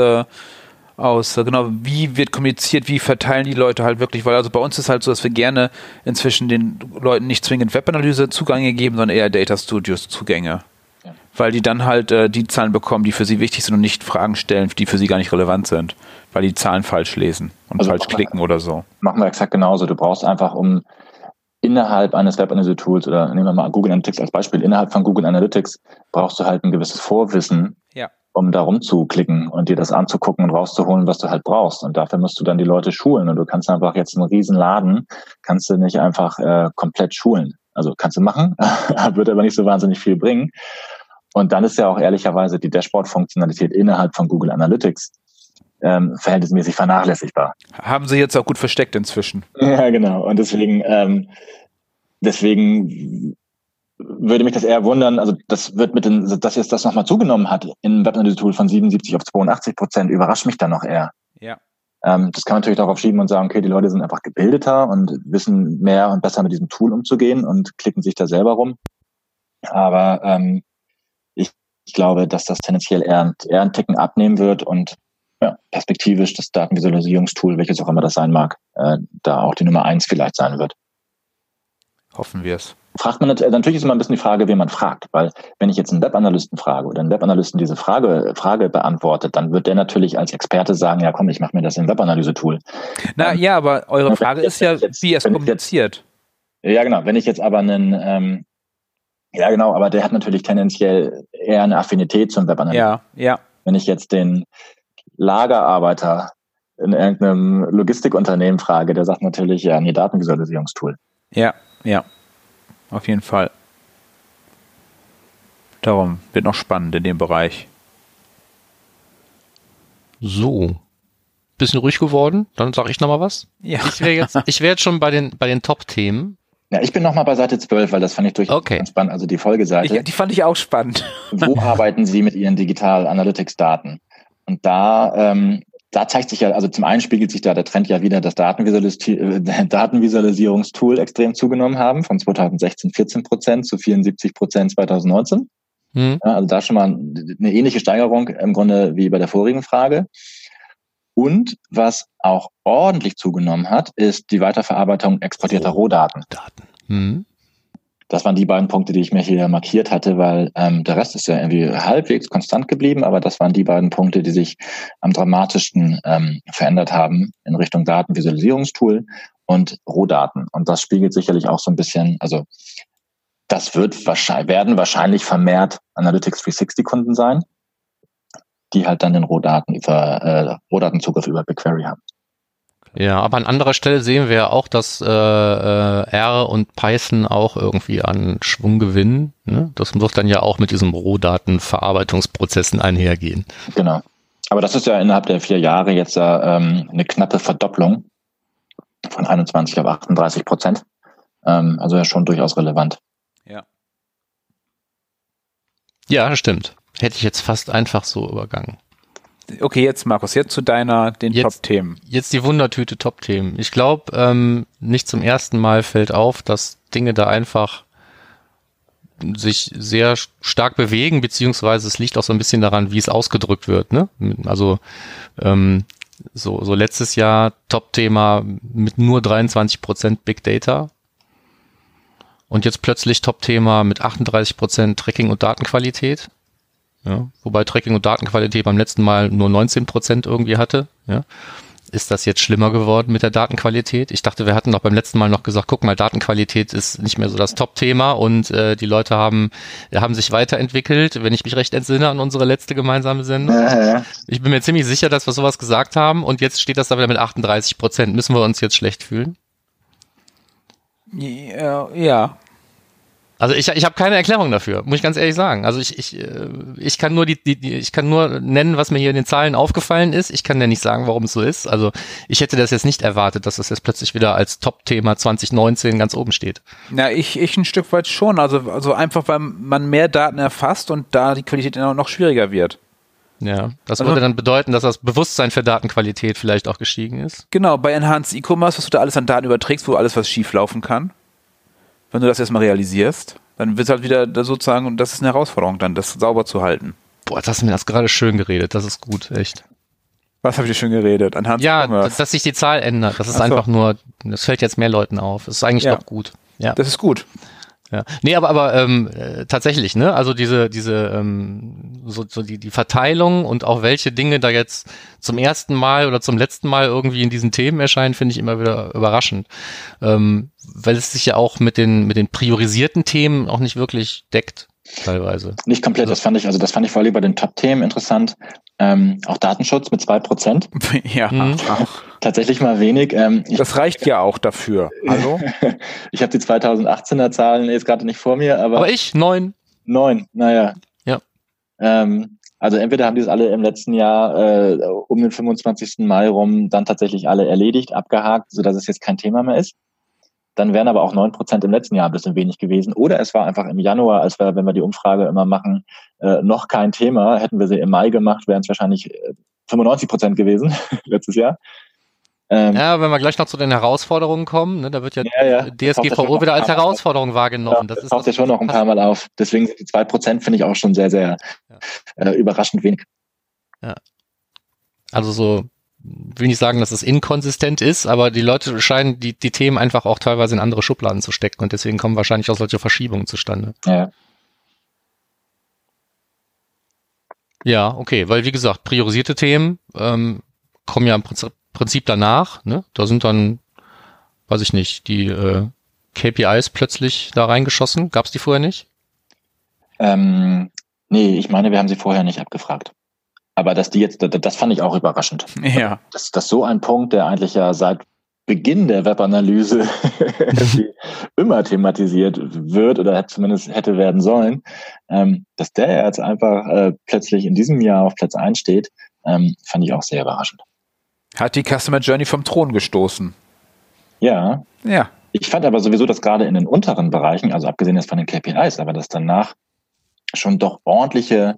[SPEAKER 5] wie wird kommuniziert, wie verteilen die Leute halt wirklich, weil also bei uns ist halt so, dass wir gerne inzwischen den Leuten nicht zwingend Webanalyse Zugänge geben, sondern eher Data Studios Zugänge. Ja. Weil die dann halt die Zahlen bekommen, die für sie wichtig sind und nicht Fragen stellen, die für sie gar nicht relevant sind, weil die Zahlen falsch lesen und falsch klicken oder so.
[SPEAKER 4] Machen wir exakt genauso. Du brauchst einfach, um innerhalb eines Webanalyse-Tools oder nehmen wir mal Google Analytics als Beispiel, innerhalb von Google Analytics brauchst du halt ein gewisses Vorwissen, um da rumzuklicken und dir das anzugucken und rauszuholen, was du halt brauchst. Und dafür musst du dann die Leute schulen. Und du kannst einfach jetzt einen riesen Laden, kannst du nicht einfach komplett schulen. Also kannst du machen, wird aber nicht so wahnsinnig viel bringen. Und dann ist ja auch ehrlicherweise die Dashboard-Funktionalität innerhalb von Google Analytics verhältnismäßig vernachlässigbar.
[SPEAKER 5] Haben sie jetzt auch gut versteckt inzwischen.
[SPEAKER 4] Ja, genau. Und deswegen würde mich das eher wundern, also das wird dass jetzt das nochmal zugenommen hat im Webanalyse-Tool von 77 auf 82%, überrascht mich dann noch eher.
[SPEAKER 5] Ja.
[SPEAKER 4] Das kann man natürlich darauf schieben und sagen, okay, die Leute sind einfach gebildeter und wissen mehr und besser mit diesem Tool umzugehen und klicken sich da selber rum. Aber ich glaube, dass das tendenziell eher einen Ticken abnehmen wird und perspektivisch das Datenvisualisierungstool, welches auch immer das sein mag, da auch die Nummer 1 vielleicht sein wird.
[SPEAKER 5] Hoffen wir es.
[SPEAKER 4] Fragt man natürlich ist immer ein bisschen die Frage, wen man fragt, weil wenn ich jetzt einen Webanalysten frage oder einen Webanalysten diese Frage beantwortet, dann wird der natürlich als Experte sagen, ja komm, ich mache mir das im Webanalyse-Tool.
[SPEAKER 5] Ja, aber eure Frage ist ja, wie er es kommuniziert.
[SPEAKER 4] Ja, genau. Wenn ich jetzt aber einen Ja, genau, aber der hat natürlich tendenziell eher eine Affinität zum Web Analytics.
[SPEAKER 5] Ja.
[SPEAKER 4] Wenn ich jetzt den Lagerarbeiter in irgendeinem Logistikunternehmen frage, der sagt natürlich, ja, nee, Datenvisualisierungstool.
[SPEAKER 5] Ja, auf jeden Fall. Darum wird noch spannend in dem Bereich.
[SPEAKER 2] So. Bisschen ruhig geworden, dann sage ich nochmal was.
[SPEAKER 5] Ja.
[SPEAKER 2] Ich wäre jetzt schon bei den Top-Themen.
[SPEAKER 4] Ja, ich bin nochmal bei Seite 12, weil das fand ich durchaus ganz spannend, also die Folgeseite.
[SPEAKER 5] Die fand ich auch spannend.
[SPEAKER 4] Wo arbeiten Sie mit Ihren Digital Analytics-Daten? Und da zeigt sich ja, also zum einen spiegelt sich da der Trend ja wieder, dass Datenvisualisierungstool extrem zugenommen haben, von 2016 14% zu 74% 2019. Ja, also da schon mal eine ähnliche Steigerung im Grunde wie bei der vorigen Frage. Und was auch ordentlich zugenommen hat, ist die Weiterverarbeitung exportierter Rohdaten. Das waren die beiden Punkte, die ich mir hier markiert hatte, weil der Rest ist ja irgendwie halbwegs konstant geblieben, aber das waren die beiden Punkte, die sich am dramatischsten verändert haben in Richtung Datenvisualisierungstool und Rohdaten. Und das spiegelt sicherlich auch so ein bisschen, also das werden wahrscheinlich vermehrt Analytics 360 Kunden sein, die halt dann den Rohdatenzugriff über BigQuery haben.
[SPEAKER 2] Ja, aber an anderer Stelle sehen wir ja auch, dass R und Python auch irgendwie an Schwung gewinnen. Ne? Das muss dann ja auch mit diesem Rohdatenverarbeitungsprozessen einhergehen.
[SPEAKER 4] Genau. Aber das ist ja innerhalb der 4 Jahre jetzt eine knappe Verdopplung von 21 auf 38%. Also ja schon durchaus relevant.
[SPEAKER 2] Ja, das stimmt. Hätte ich jetzt fast einfach so übergangen.
[SPEAKER 5] Okay, jetzt Markus, jetzt zu den Top-Themen.
[SPEAKER 2] Jetzt die Wundertüte Top-Themen. Ich glaube, nicht zum ersten Mal fällt auf, dass Dinge da einfach sich sehr stark bewegen, beziehungsweise es liegt auch so ein bisschen daran, wie es ausgedrückt wird. Ne? Also so letztes Jahr Top-Thema mit nur 23% Big Data. Und jetzt plötzlich Top-Thema mit 38% Tracking und Datenqualität. Ja, wobei Tracking und Datenqualität beim letzten Mal nur 19% irgendwie hatte. Ja. Ist das jetzt schlimmer geworden mit der Datenqualität? Ich dachte, wir hatten doch beim letzten Mal noch gesagt, guck mal, Datenqualität ist nicht mehr so das Top-Thema und die Leute haben sich weiterentwickelt, wenn ich mich recht entsinne an unsere letzte gemeinsame Sendung. Ja. Ich bin mir ziemlich sicher, dass wir sowas gesagt haben und jetzt steht das da wieder mit 38%. Müssen wir uns jetzt schlecht fühlen?
[SPEAKER 5] Ja.
[SPEAKER 2] Also ich habe keine Erklärung dafür, muss ich ganz ehrlich sagen. Also ich kann nur ich kann nur nennen, was mir hier in den Zahlen aufgefallen ist. Ich kann ja nicht sagen, warum es so ist. Also ich hätte das jetzt nicht erwartet, dass das jetzt plötzlich wieder als Top-Thema 2019 ganz oben steht.
[SPEAKER 5] Na, ich ein Stück weit schon. Also einfach, weil man mehr Daten erfasst und da die Qualität noch schwieriger wird.
[SPEAKER 2] Ja, das würde dann bedeuten, dass das Bewusstsein für Datenqualität vielleicht auch gestiegen ist.
[SPEAKER 5] Genau, bei Enhanced E-Commerce, was du da alles an Daten überträgst, wo alles was schief laufen kann. Wenn du das erstmal realisierst, dann wird es halt wieder sozusagen, und das ist eine Herausforderung dann, das sauber zu halten.
[SPEAKER 2] Boah, das hast du mir das gerade schön geredet, das ist gut, echt.
[SPEAKER 5] Was habe ich dir schön geredet?
[SPEAKER 2] Dass sich die Zahl ändert, das ist einfach nur, das fällt jetzt mehr Leuten auf, das ist eigentlich doch gut. Ja.
[SPEAKER 5] Das ist gut.
[SPEAKER 2] Ja. Nee, aber tatsächlich, ne? Also die Verteilung und auch welche Dinge da jetzt zum ersten Mal oder zum letzten Mal irgendwie in diesen Themen erscheinen, finde ich immer wieder überraschend. Weil es sich ja auch mit den priorisierten Themen auch nicht wirklich deckt, teilweise.
[SPEAKER 4] Nicht komplett, das fand ich vor allem bei den Top-Themen interessant. Auch Datenschutz mit 2%.
[SPEAKER 5] Ja, auch.
[SPEAKER 4] Tatsächlich mal wenig.
[SPEAKER 5] Das reicht ja auch dafür. Hallo?
[SPEAKER 4] Ich habe die 2018er Zahlen jetzt gerade nicht vor mir, aber
[SPEAKER 2] 9.
[SPEAKER 4] 9, naja.
[SPEAKER 2] Ja.
[SPEAKER 4] Also entweder haben die es alle im letzten Jahr um den 25. Mai rum dann tatsächlich alle erledigt, abgehakt, sodass es jetzt kein Thema mehr ist. Dann wären aber auch 9% im letzten Jahr ein bisschen wenig gewesen. Oder es war einfach im Januar, wenn wir die Umfrage immer machen, noch kein Thema. Hätten wir sie im Mai gemacht, wären es wahrscheinlich 95% gewesen letztes Jahr.
[SPEAKER 2] Ja, wenn wir gleich noch zu den Herausforderungen kommen, ne, da wird ja DSGVO wieder als Herausforderung wahrgenommen.
[SPEAKER 4] Das taucht ja schon noch ein paar Mal auf. Deswegen sind die 2% finde ich auch schon sehr, sehr überraschend wenig.
[SPEAKER 2] Ja. Also so, will nicht sagen, dass es inkonsistent ist, aber die Leute scheinen die Themen einfach auch teilweise in andere Schubladen zu stecken und deswegen kommen wahrscheinlich auch solche Verschiebungen zustande.
[SPEAKER 4] Ja.
[SPEAKER 2] Ja, okay, weil wie gesagt, priorisierte Themen kommen ja im Prinzip danach, ne? Da sind dann, weiß ich nicht, die KPIs plötzlich da reingeschossen. Gab es die vorher nicht?
[SPEAKER 4] Nee, ich meine, wir haben sie vorher nicht abgefragt. Aber dass die jetzt, das fand ich auch überraschend.
[SPEAKER 5] Ja.
[SPEAKER 4] Dass so ein Punkt, der eigentlich ja seit Beginn der Webanalyse immer thematisiert wird oder zumindest hätte werden sollen, dass der jetzt einfach plötzlich in diesem Jahr auf Platz 1 steht, fand ich auch sehr überraschend.
[SPEAKER 5] Hat die Customer Journey vom Thron gestoßen.
[SPEAKER 4] Ja.
[SPEAKER 5] Ja.
[SPEAKER 4] Ich fand aber sowieso, dass gerade in den unteren Bereichen, also abgesehen jetzt von den KPIs, aber dass danach schon doch ordentliche,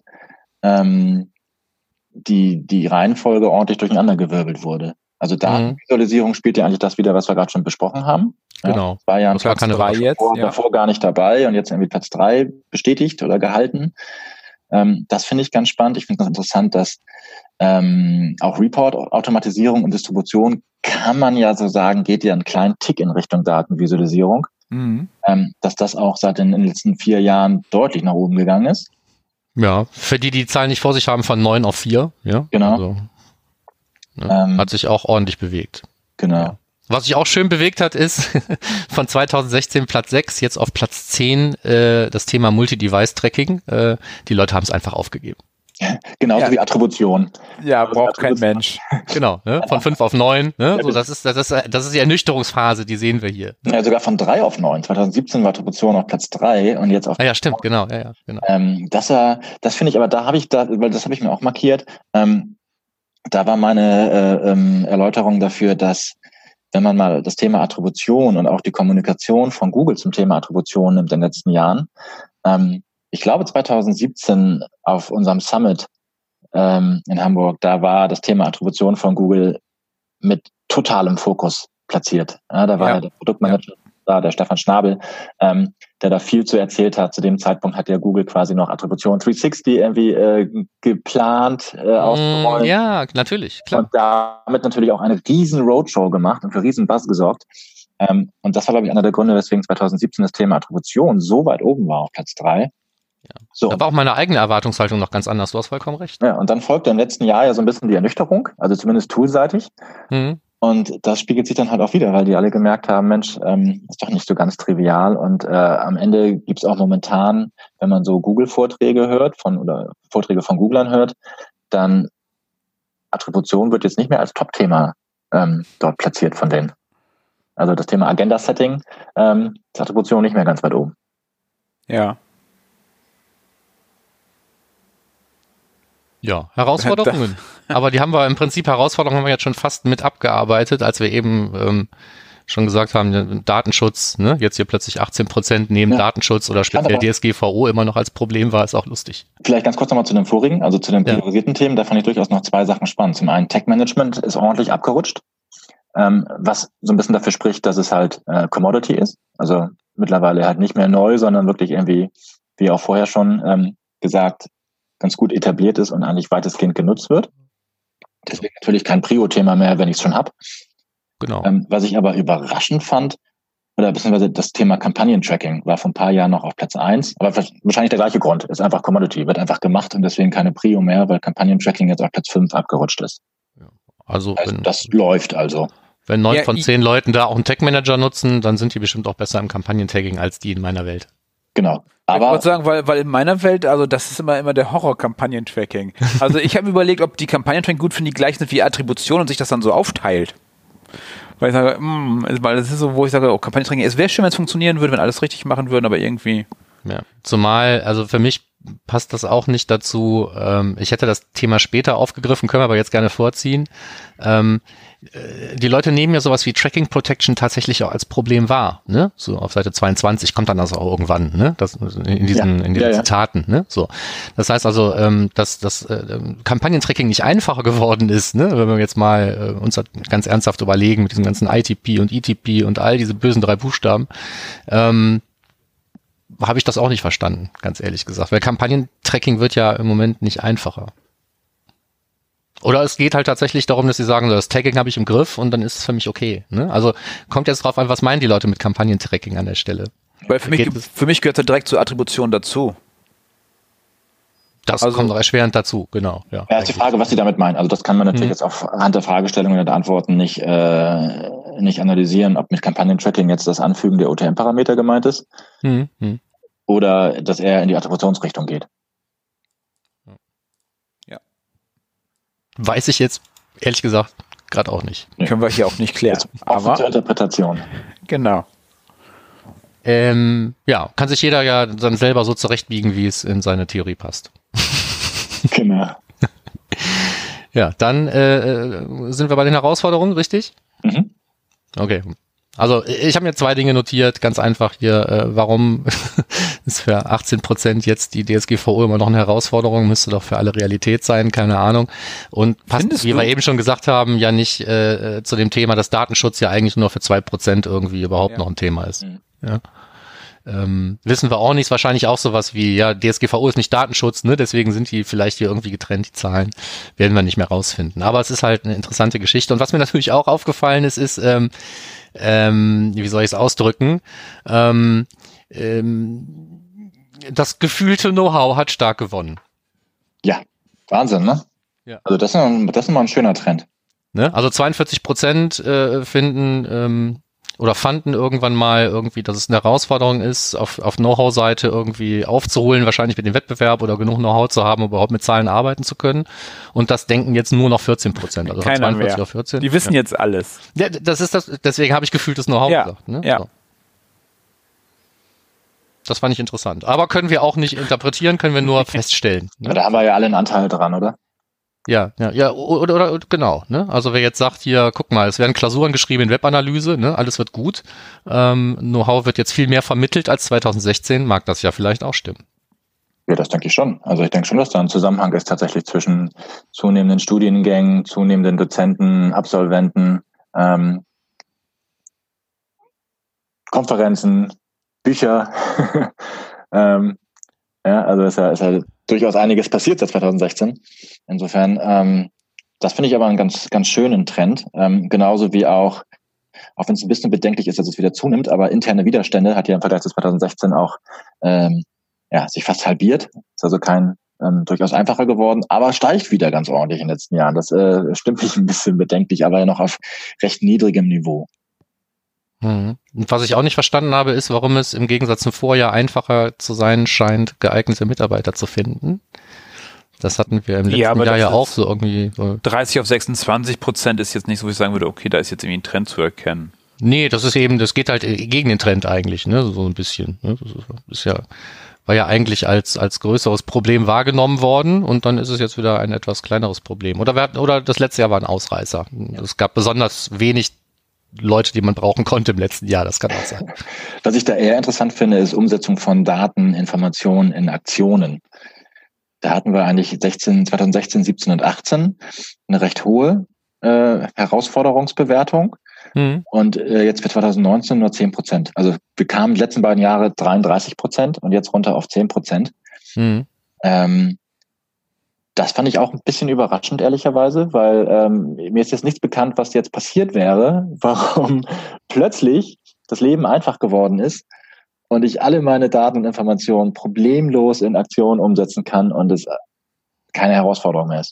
[SPEAKER 4] die Reihenfolge ordentlich durcheinandergewirbelt wurde. Also Visualisierung spielt ja eigentlich das wieder, was wir gerade schon besprochen haben.
[SPEAKER 2] Genau.
[SPEAKER 4] War ja Platz 3 jetzt. Davor gar nicht dabei und jetzt irgendwie Platz 3 bestätigt oder gehalten. Das finde ich ganz spannend. Ich finde es interessant, dass auch Report-Automatisierung und Distribution kann man ja so sagen, geht ja einen kleinen Tick in Richtung Datenvisualisierung. Dass das auch seit den letzten 4 Jahren deutlich nach oben gegangen ist.
[SPEAKER 2] Ja, für die Zahlen nicht vor sich haben, von 9 auf 4. Ja,
[SPEAKER 4] genau.
[SPEAKER 2] Also, hat sich auch ordentlich bewegt.
[SPEAKER 4] Genau.
[SPEAKER 2] Ja. Was sich auch schön bewegt hat, ist von 2016 Platz 6, jetzt auf Platz 10 das Thema Multi-Device-Tracking. Die Leute haben es einfach aufgegeben.
[SPEAKER 4] Genauso wie Attribution.
[SPEAKER 5] Ja, braucht kein Mensch.
[SPEAKER 2] Genau, ne? Von 5 auf 9. Ne? So, das ist die Ernüchterungsphase, die sehen wir hier.
[SPEAKER 4] Ja, sogar von 3 auf 9. 2017 war Attribution auf Platz 3 und jetzt auf.
[SPEAKER 2] Ja, stimmt, genau. Ja, genau.
[SPEAKER 4] Das finde ich, aber weil das habe ich mir auch markiert. Da war meine Erläuterung dafür, dass wenn man mal das Thema Attribution und auch die Kommunikation von Google zum Thema Attribution nimmt in den letzten Jahren, ich glaube 2017 auf unserem Summit in Hamburg, da war das Thema Attribution von Google mit totalem Fokus platziert. Ja, da war der Produktmanager da, der Stefan Schnabel, der da viel zu erzählt hat. Zu dem Zeitpunkt hat ja Google quasi noch Attribution 360 irgendwie geplant, auszurollen.
[SPEAKER 2] Ja, natürlich, klar.
[SPEAKER 4] Und damit natürlich auch eine riesen Roadshow gemacht und für riesen Buzz gesorgt. Und das war, glaube ich, einer der Gründe, weswegen 2017 das Thema Attribution so weit oben war auf Platz 3.
[SPEAKER 2] Ja. So. Da war auch meine eigene Erwartungshaltung noch ganz anders. Du hast vollkommen recht.
[SPEAKER 4] Ja, und dann folgte im letzten Jahr ja so ein bisschen die Ernüchterung, also zumindest toolseitig. Und das spiegelt sich dann halt auch wieder, weil die alle gemerkt haben, Mensch, ist doch nicht so ganz trivial. Und am Ende gibt's auch momentan, wenn man so Google-Vorträge hört oder Vorträge von Googlern hört, dann Attribution wird jetzt nicht mehr als Top-Thema dort platziert von denen. Also das Thema Agenda-Setting ist Attribution nicht mehr ganz weit oben.
[SPEAKER 5] Ja.
[SPEAKER 2] Ja, Herausforderungen. Aber die haben wir im Prinzip, Herausforderungen haben wir jetzt schon fast mit abgearbeitet, als wir eben schon gesagt haben, Datenschutz, ne? Jetzt hier plötzlich 18% neben Datenschutz oder speziell DSGVO immer noch als Problem war, ist auch lustig.
[SPEAKER 4] Vielleicht ganz kurz nochmal zu dem vorigen, also zu den priorisierten Themen, da fand ich durchaus noch 2 Sachen spannend. Zum einen Tech-Management ist ordentlich abgerutscht, was so ein bisschen dafür spricht, dass es halt Commodity ist, also mittlerweile halt nicht mehr neu, sondern wirklich irgendwie, wie auch vorher schon gesagt, ganz gut etabliert ist und eigentlich weitestgehend genutzt wird. Deswegen natürlich kein Prio-Thema mehr, wenn ich es schon habe.
[SPEAKER 2] Genau.
[SPEAKER 4] Was ich aber überraschend fand, oder beziehungsweise das Thema Kampagnen-Tracking war vor ein paar Jahren noch auf Platz 1, aber wahrscheinlich der gleiche Grund, ist einfach Commodity, wird einfach gemacht und deswegen keine Prio mehr, weil Kampagnen-Tracking jetzt auf Platz 5 abgerutscht ist.
[SPEAKER 2] Ja. Also
[SPEAKER 4] das läuft also.
[SPEAKER 2] Wenn 9 von 10 Leuten da auch einen Tech-Manager nutzen, dann sind die bestimmt auch besser im Kampagnen-Tagging als die in meiner Welt.
[SPEAKER 4] Genau.
[SPEAKER 5] Aber ich wollte sagen, weil in meiner Welt, also das ist immer der Horror-Kampagnen-Tracking. Also ich habe überlegt, ob die Kampagnen-Tracking gut für die gleich sind wie Attribution und sich das dann so aufteilt. Weil ich sage, weil das ist so, wo ich sage, oh, Kampagnen-Tracking, es wäre schön, wenn es funktionieren würde, wenn alles richtig machen würden, aber irgendwie.
[SPEAKER 2] Ja, zumal, also für mich passt das auch nicht dazu. Ich hätte das Thema später aufgegriffen, können wir aber jetzt gerne vorziehen. Die Leute nehmen ja sowas wie Tracking Protection tatsächlich auch als Problem wahr, ne? So auf Seite 22 kommt dann das auch irgendwann, ne? Das in diesen Zitaten, ne? So. Das heißt also, dass Kampagnentracking nicht einfacher geworden ist, ne? Wenn wir jetzt mal uns ganz ernsthaft überlegen mit diesem ganzen ITP und ETP und all diese bösen 3 Buchstaben, habe ich das auch nicht verstanden, ganz ehrlich gesagt. Weil Kampagnentracking wird ja im Moment nicht einfacher. Oder es geht halt tatsächlich darum, dass sie sagen, das Tagging habe ich im Griff und dann ist es für mich okay. Ne? Also kommt jetzt drauf an, was meinen die Leute mit Kampagnentracking an der Stelle?
[SPEAKER 5] Weil für mich gehört es direkt zur Attribution dazu.
[SPEAKER 2] Das kommt noch erschwerend dazu, genau. Ja,
[SPEAKER 4] ist die Frage, was sie damit meinen. Also das kann man natürlich jetzt anhand der Fragestellungen und der Antworten nicht analysieren, ob mit Kampagnentracking jetzt das Anfügen der OTM-Parameter gemeint ist. oder dass er in die Attributionsrichtung geht.
[SPEAKER 5] Ja.
[SPEAKER 2] Weiß ich jetzt, ehrlich gesagt, gerade auch nicht.
[SPEAKER 5] Nee. Können wir hier auch nicht klären.
[SPEAKER 4] Aber zur Interpretation.
[SPEAKER 5] Genau.
[SPEAKER 2] Ja, kann sich jeder ja dann selber so zurechtbiegen, wie es in seine Theorie passt.
[SPEAKER 4] Genau.
[SPEAKER 2] Ja, dann sind wir bei den Herausforderungen, richtig?
[SPEAKER 4] Mhm.
[SPEAKER 2] Okay. Also ich habe mir 2 Dinge notiert, ganz einfach hier, warum ist für 18% jetzt die DSGVO immer noch eine Herausforderung, müsste doch für alle Realität sein, keine Ahnung. Und passt, wie wir eben schon gesagt haben, ja nicht zu dem Thema, dass Datenschutz ja eigentlich nur für 2% irgendwie überhaupt noch ein Thema ist. Mhm. Ja. Wissen wir auch nicht, wahrscheinlich auch sowas wie, ja, DSGVO ist nicht Datenschutz, ne, deswegen sind die vielleicht hier irgendwie getrennt, die Zahlen, werden wir nicht mehr rausfinden. Aber es ist halt eine interessante Geschichte. Und was mir natürlich auch aufgefallen ist, wie soll ich es ausdrücken, das gefühlte Know-how hat stark gewonnen.
[SPEAKER 4] Ja, Wahnsinn, ne?
[SPEAKER 2] Ja.
[SPEAKER 4] Also das ist mal ein schöner Trend.
[SPEAKER 2] Ne? Also 42% finden oder fanden irgendwann mal irgendwie, dass es eine Herausforderung ist, auf Know-how-Seite irgendwie aufzuholen, wahrscheinlich mit dem Wettbewerb oder genug Know-how zu haben, um überhaupt mit Zahlen arbeiten zu können. Und das denken jetzt nur noch 14%. Also
[SPEAKER 5] keiner 42 mehr.
[SPEAKER 2] Auf 14.
[SPEAKER 5] Die wissen jetzt alles.
[SPEAKER 2] Ja, das ist das, deswegen habe ich gefühltes Know-how gesagt. Ne?
[SPEAKER 5] Ja.
[SPEAKER 2] So. Das fand ich interessant. Aber können wir auch nicht interpretieren, können wir nur feststellen. Ne?
[SPEAKER 4] Da haben wir ja alle einen Anteil dran, oder?
[SPEAKER 2] Ja, oder genau, ne? Also wer jetzt sagt, hier, guck mal, es werden Klausuren geschrieben in Webanalyse, ne? Alles wird gut. Know-how wird jetzt viel mehr vermittelt als 2016, mag das ja vielleicht auch stimmen.
[SPEAKER 4] Ja, das denke ich schon. Also ich denke schon, dass da ein Zusammenhang ist tatsächlich zwischen zunehmenden Studiengängen, zunehmenden Dozenten, Absolventen, Konferenzen, Bücher. Ja, also ist ja durchaus einiges passiert seit 2016. Insofern, das finde ich aber einen ganz, ganz schönen Trend. Genauso wie auch wenn es ein bisschen bedenklich ist, dass es wieder zunimmt, aber interne Widerstände hat ja im Vergleich zu 2016 auch sich fast halbiert. Ist also durchaus einfacher geworden, aber steigt wieder ganz ordentlich in den letzten Jahren. Das stimmt mich ein bisschen bedenklich, aber ja noch auf recht niedrigem Niveau.
[SPEAKER 2] Und was ich auch nicht verstanden habe, ist, warum es im Gegensatz zum Vorjahr einfacher zu sein scheint, geeignete Mitarbeiter zu finden. Das hatten wir im letzten Jahr ja auch so irgendwie.
[SPEAKER 5] 30 auf 26% ist jetzt nicht so, wie ich sagen würde, okay, da ist jetzt irgendwie ein Trend zu erkennen.
[SPEAKER 2] Nee, das geht halt gegen den Trend eigentlich, ne, so ein bisschen. Ne? Das war ja eigentlich als größeres Problem wahrgenommen worden und dann ist es jetzt wieder ein etwas kleineres Problem. Oder das letzte Jahr war ein Ausreißer. Es gab besonders wenig Leute, die man brauchen konnte im letzten Jahr, das kann auch sein.
[SPEAKER 4] Was ich da eher interessant finde, ist Umsetzung von Daten, Informationen in Aktionen. Da hatten wir eigentlich 2016, 17 und 18 eine recht hohe Herausforderungsbewertung und jetzt für 2019 nur 10%. Also wir kamen die letzten beiden Jahre 33% und jetzt runter auf 10%. Das fand ich auch ein bisschen überraschend, ehrlicherweise, weil mir ist jetzt nichts bekannt, was jetzt passiert wäre, warum plötzlich das Leben einfach geworden ist und ich alle meine Daten und Informationen problemlos in Aktionen umsetzen kann und es keine Herausforderung mehr ist.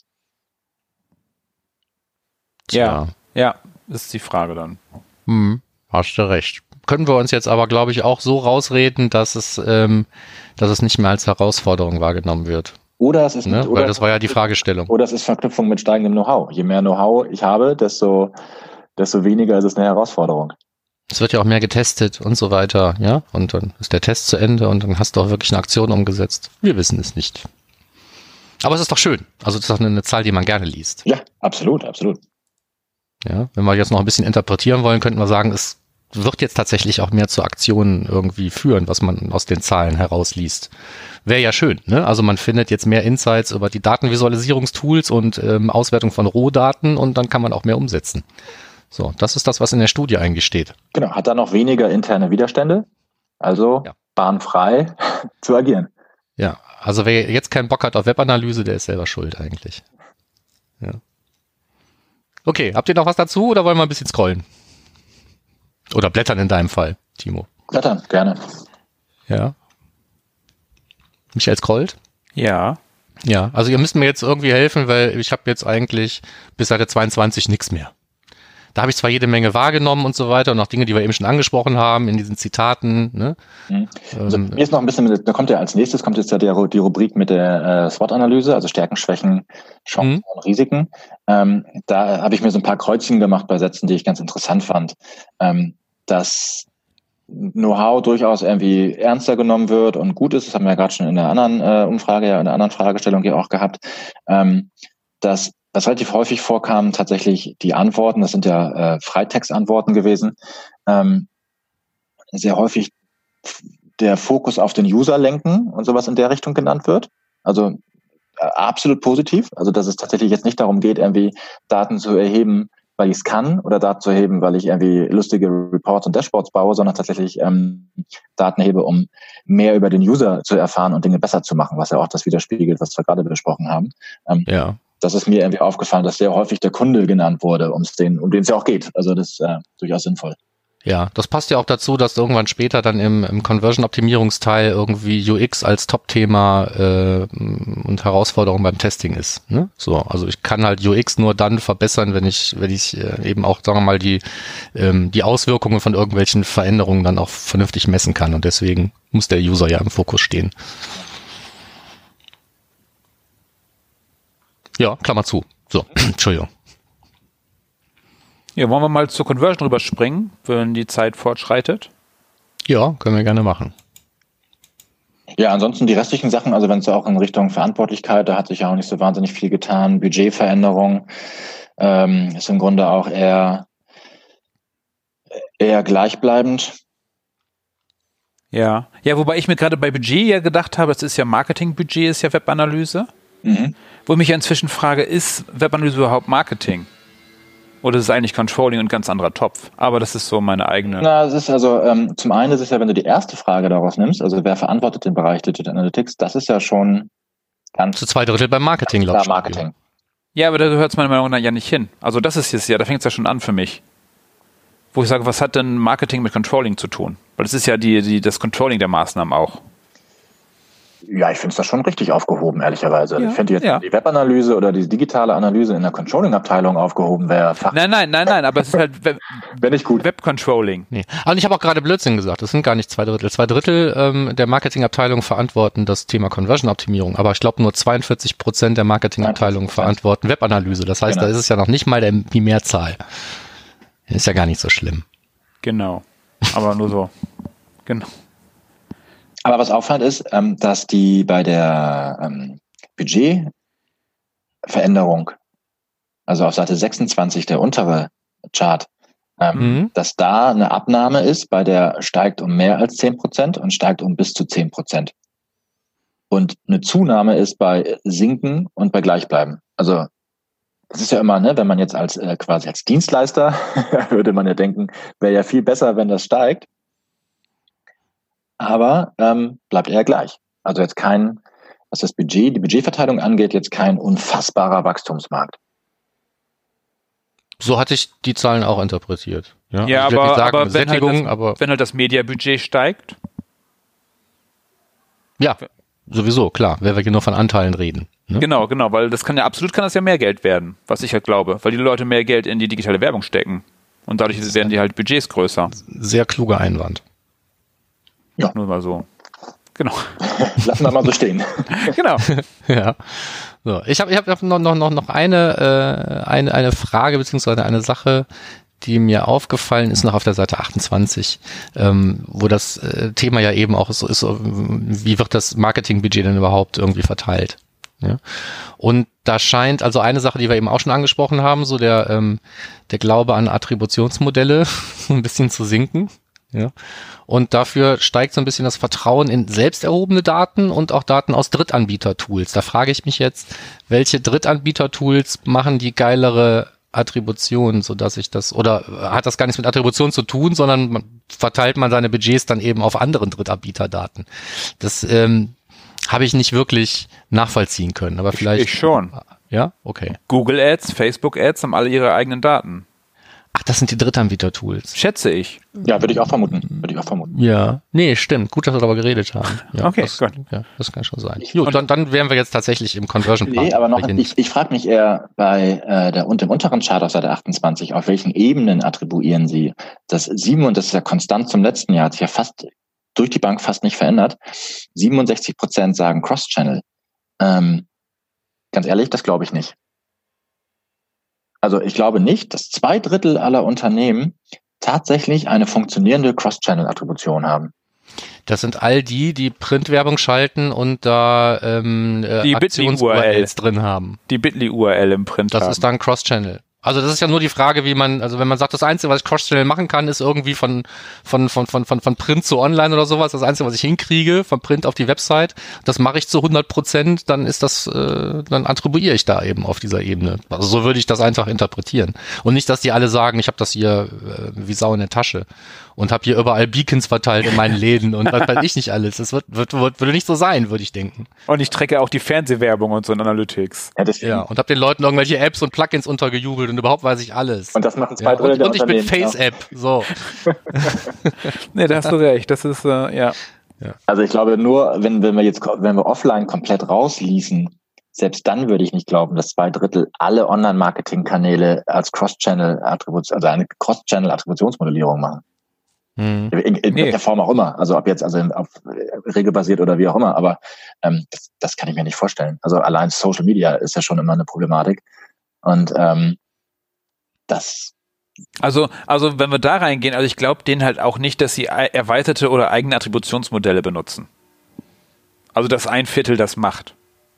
[SPEAKER 5] Ja, ist die Frage dann.
[SPEAKER 2] Hast du recht. Können wir uns jetzt aber, glaube ich, auch so rausreden, dass es nicht mehr als Herausforderung wahrgenommen wird.
[SPEAKER 4] Oder es ist,
[SPEAKER 2] weil das war ja die Fragestellung.
[SPEAKER 4] Oder es ist Verknüpfung mit steigendem Know-how. Je mehr Know-how ich habe, desto weniger ist es eine Herausforderung.
[SPEAKER 2] Es wird ja auch mehr getestet und so weiter, ja. Und dann ist der Test zu Ende und dann hast du auch wirklich eine Aktion umgesetzt. Wir wissen es nicht. Aber es ist doch schön. Also das ist doch eine Zahl, die man gerne liest.
[SPEAKER 4] Ja, absolut, absolut.
[SPEAKER 2] Ja, wenn wir jetzt noch ein bisschen interpretieren wollen, könnten wir sagen, es wird jetzt tatsächlich auch mehr zu Aktionen irgendwie führen, was man aus den Zahlen herausliest. Wäre ja schön, ne? Also man findet jetzt mehr Insights über die Datenvisualisierungstools und Auswertung von Rohdaten und dann kann man auch mehr umsetzen. So, das ist das, was in der Studie eigentlich steht.
[SPEAKER 4] Genau, hat dann noch weniger interne Widerstände, also bahnfrei zu agieren.
[SPEAKER 2] Ja, also wer jetzt keinen Bock hat auf Webanalyse, der ist selber schuld eigentlich. Ja. Okay, habt ihr noch was dazu oder wollen wir ein bisschen scrollen? Oder blättern in deinem Fall, Timo?
[SPEAKER 4] Blättern, gerne.
[SPEAKER 2] Ja. Michael scrollt?
[SPEAKER 5] Ja.
[SPEAKER 2] Ja, also ihr müsst mir jetzt irgendwie helfen, weil ich habe jetzt eigentlich bis Seite 22 nichts mehr. da habe ich zwar jede Menge wahrgenommen und so weiter und auch Dinge, die wir eben schon angesprochen haben in diesen Zitaten. Ne?
[SPEAKER 4] Also mir ist noch ein bisschen, da kommt ja als nächstes, kommt jetzt ja die Rubrik mit der SWOT-Analyse, also Stärken, Schwächen, Chancen und Risiken. Da habe ich mir so ein paar Kreuzchen gemacht bei Sätzen, die ich ganz interessant fand. Dass Know-how durchaus irgendwie ernster genommen wird und gut ist, das haben wir ja gerade schon in der anderen Umfrage, in der anderen Fragestellung hier auch gehabt, dass was relativ häufig vorkam, tatsächlich die Antworten, das sind ja Freitextantworten gewesen, sehr häufig der Fokus auf den User lenken und sowas in der Richtung genannt wird. Also absolut positiv, also dass es tatsächlich jetzt nicht darum geht, irgendwie Daten zu erheben, weil ich es kann, oder Daten zu heben, weil ich irgendwie lustige Reports und Dashboards baue, sondern tatsächlich Daten hebe, um mehr über den User zu erfahren und Dinge besser zu machen, was ja auch das widerspiegelt, was wir gerade besprochen haben. Das ist mir irgendwie aufgefallen, dass sehr häufig der Kunde genannt wurde, um den es ja auch geht. Also das ist durchaus sinnvoll.
[SPEAKER 2] Ja, das passt ja auch dazu, dass irgendwann später dann im Conversion-Optimierungsteil irgendwie UX als Top-Thema und Herausforderung beim Testing ist. Ne? So, also ich kann halt UX nur dann verbessern, wenn ich eben auch, sagen wir mal, die Auswirkungen von irgendwelchen Veränderungen dann auch vernünftig messen kann. Und deswegen muss der User ja im Fokus stehen. Ja, Klammer zu. So, Entschuldigung.
[SPEAKER 5] Ja, wollen wir mal zur Conversion rüberspringen, wenn die Zeit fortschreitet?
[SPEAKER 2] Ja, können wir gerne machen.
[SPEAKER 4] Ja, ansonsten die restlichen Sachen, also wenn es auch in Richtung Verantwortlichkeit, da hat sich ja auch nicht so wahnsinnig viel getan. Budgetveränderung ist im Grunde auch eher gleichbleibend.
[SPEAKER 5] Ja, wobei ich mir gerade bei Budget ja gedacht habe, das ist ja Marketingbudget, ist ja Webanalyse. Wo ich mich ja inzwischen frage, ist Webanalyse überhaupt Marketing? Oder ist es eigentlich Controlling und ein ganz anderer Topf? Aber das ist so meine eigene...
[SPEAKER 4] Es ist also, zum einen ist es ja, wenn du die erste Frage daraus nimmst, also wer verantwortet den Bereich Digital Analytics, das ist ja schon ganz...
[SPEAKER 2] Zu 2/3 beim Marketing, glaube ich.
[SPEAKER 4] Marketing.
[SPEAKER 5] Ja, aber da gehört es meiner Meinung nach ja nicht hin. Also das ist jetzt ja, da fängt es ja schon an für mich. Wo ich sage, was hat denn Marketing mit Controlling zu tun? Weil es ist ja das Controlling der Maßnahmen auch.
[SPEAKER 4] Ja, ich finde es da schon richtig aufgehoben, ehrlicherweise.
[SPEAKER 5] Ja,
[SPEAKER 4] ich finde jetzt die Webanalyse oder die digitale Analyse in der Controlling-Abteilung aufgehoben wäre.
[SPEAKER 5] Nein, aber es ist halt
[SPEAKER 4] Wenn nicht gut.
[SPEAKER 5] Web-Controlling.
[SPEAKER 2] Nee. Und ich habe auch gerade Blödsinn gesagt, das sind gar nicht 2/3. 2/3 der Marketingabteilung verantworten das Thema Conversion-Optimierung, aber ich glaube nur 42% der Marketingabteilung verantworten Webanalyse. Das heißt, da ist es ja noch nicht mal die Mehrzahl. Ist ja gar nicht so schlimm.
[SPEAKER 5] Genau, aber nur so. Genau.
[SPEAKER 4] Aber was auffallend ist, dass die bei der Budgetveränderung, also auf Seite 26 der untere Chart, dass da eine Abnahme ist, bei der steigt um mehr als 10% und steigt um bis zu 10%. Und eine Zunahme ist bei Sinken und bei Gleichbleiben. Also das ist ja immer, ne, wenn man jetzt quasi als Dienstleister, würde man ja denken, wäre ja viel besser, wenn das steigt. Aber bleibt eher gleich. Also jetzt was die Budgetverteilung angeht, jetzt kein unfassbarer Wachstumsmarkt.
[SPEAKER 2] So hatte ich die Zahlen auch interpretiert.
[SPEAKER 5] Ja,
[SPEAKER 2] also
[SPEAKER 5] aber wenn halt das Mediabudget steigt?
[SPEAKER 2] Ja, sowieso, klar, wenn wir hier nur von Anteilen reden. Ne?
[SPEAKER 5] Genau, weil das kann das ja mehr Geld werden, was ich halt glaube, weil die Leute mehr Geld in die digitale Werbung stecken. Und dadurch werden die halt Budgets größer.
[SPEAKER 2] Sehr kluger Einwand.
[SPEAKER 5] Ja. Nur mal so. Genau.
[SPEAKER 4] Lassen wir mal so stehen.
[SPEAKER 5] Genau.
[SPEAKER 2] Ja. So, ich hab noch eine Frage beziehungsweise eine Sache, die mir aufgefallen ist, noch auf der Seite 28, wo das Thema ja eben auch so ist, wie wird das Marketingbudget denn überhaupt irgendwie verteilt? Ja? Und da scheint, also eine Sache, die wir eben auch schon angesprochen haben, so der Glaube an Attributionsmodelle ein bisschen zu sinken. Ja. Und dafür steigt so ein bisschen das Vertrauen in selbst erhobene Daten und auch Daten aus Drittanbieter-Tools. Da frage ich mich jetzt, welche Drittanbieter-Tools machen die geilere Attribution, sodass ich das, oder hat das gar nichts mit Attribution zu tun, sondern verteilt man seine Budgets dann eben auf anderen Drittanbieter-Daten. Das habe ich nicht wirklich nachvollziehen können, aber vielleicht...
[SPEAKER 5] Ich schon.
[SPEAKER 2] Ja? Okay.
[SPEAKER 5] Google Ads, Facebook Ads haben alle ihre eigenen Daten.
[SPEAKER 2] Ach, das sind die Drittanbieter-Tools.
[SPEAKER 5] Schätze ich.
[SPEAKER 4] Ja, würde ich auch vermuten.
[SPEAKER 2] Ja. Nee, stimmt. Gut, dass wir darüber geredet haben. Ja,
[SPEAKER 5] okay,
[SPEAKER 2] gut. Ja, das kann schon sein.
[SPEAKER 5] Gut,
[SPEAKER 2] dann wären wir jetzt tatsächlich im Conversion-Part.
[SPEAKER 4] Nee, aber noch, ich frage mich eher bei dem unteren Chart auf Seite 28, auf welchen Ebenen attribuieren Sie das 7, und das ist ja konstant zum letzten Jahr, hat sich ja fast durch die Bank fast nicht verändert. 67% sagen Cross-Channel. Ganz ehrlich, das glaube ich nicht. Also ich glaube nicht, dass 2/3 aller Unternehmen tatsächlich eine funktionierende Cross-Channel-Attribution haben.
[SPEAKER 2] Das sind all die Printwerbung schalten und da
[SPEAKER 5] die
[SPEAKER 2] Aktions-URLs drin haben.
[SPEAKER 5] Die Bitly-URL im Print
[SPEAKER 2] Das ist dann Cross-Channel. Also das ist ja nur die Frage, wie man, also wenn man sagt, das Einzige, was ich Cross-Channel machen kann, ist irgendwie von Print zu Online oder sowas. Das Einzige, was ich hinkriege, von Print auf die Website, das mache ich zu 100%, dann ist das, dann attribuiere ich da eben auf dieser Ebene. Also so würde ich das einfach interpretieren. Und nicht, dass die alle sagen, ich habe das hier wie Sau in der Tasche und habe hier überall Beacons verteilt in meinen Läden und was weiß ich nicht alles. Das würde nicht so sein, würde ich denken.
[SPEAKER 5] Und ich trecke auch die Fernsehwerbung und so in Analytics.
[SPEAKER 2] Ja, und habe den Leuten irgendwelche Apps und Plugins untergejubelt und überhaupt weiß ich alles.
[SPEAKER 4] Und das machen 2/3 der
[SPEAKER 2] und ich bin Face-App, so.
[SPEAKER 5] Nee, da hast du recht, das ist, ja.
[SPEAKER 4] Also ich glaube nur, wenn wir offline komplett rausließen, selbst dann würde ich nicht glauben, dass 2/3 alle Online-Marketing-Kanäle als Cross-Channel-Attribution, also eine Cross-Channel-Attributionsmodellierung machen. In welcher Form auch immer, also ob jetzt auf regelbasiert oder wie auch immer, aber das kann ich mir nicht vorstellen. Also allein Social Media ist ja schon immer eine Problematik und das.
[SPEAKER 5] Also wenn wir da reingehen, also ich glaube denen halt auch nicht, dass sie erweiterte oder eigene Attributionsmodelle benutzen. Also dass 1/4 das macht.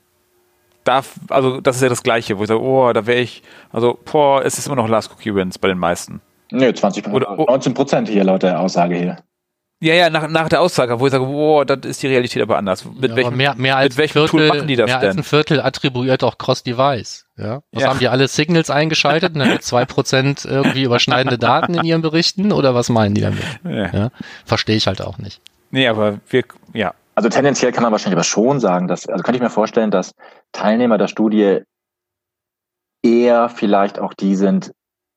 [SPEAKER 5] Also das ist ja das Gleiche, wo ich sage, da wäre ich, es ist immer noch Last Cookie Wins bei den meisten.
[SPEAKER 4] Nö, 19% hier laut der Aussage hier.
[SPEAKER 5] Ja, nach der Aussage, wo ich sage, das ist die Realität aber anders. Mit welchem Tool machen die das denn?
[SPEAKER 2] Mehr als 1/4 attribuiert auch Cross-Device. Ja? Haben die alle Signals eingeschaltet und dann 2% irgendwie überschneidende Daten in ihren Berichten oder was meinen die damit? Ja? Verstehe ich halt auch nicht.
[SPEAKER 5] Nee, aber
[SPEAKER 4] Also tendenziell kann man wahrscheinlich aber schon sagen, könnte ich mir vorstellen, dass Teilnehmer der Studie eher vielleicht auch die sind,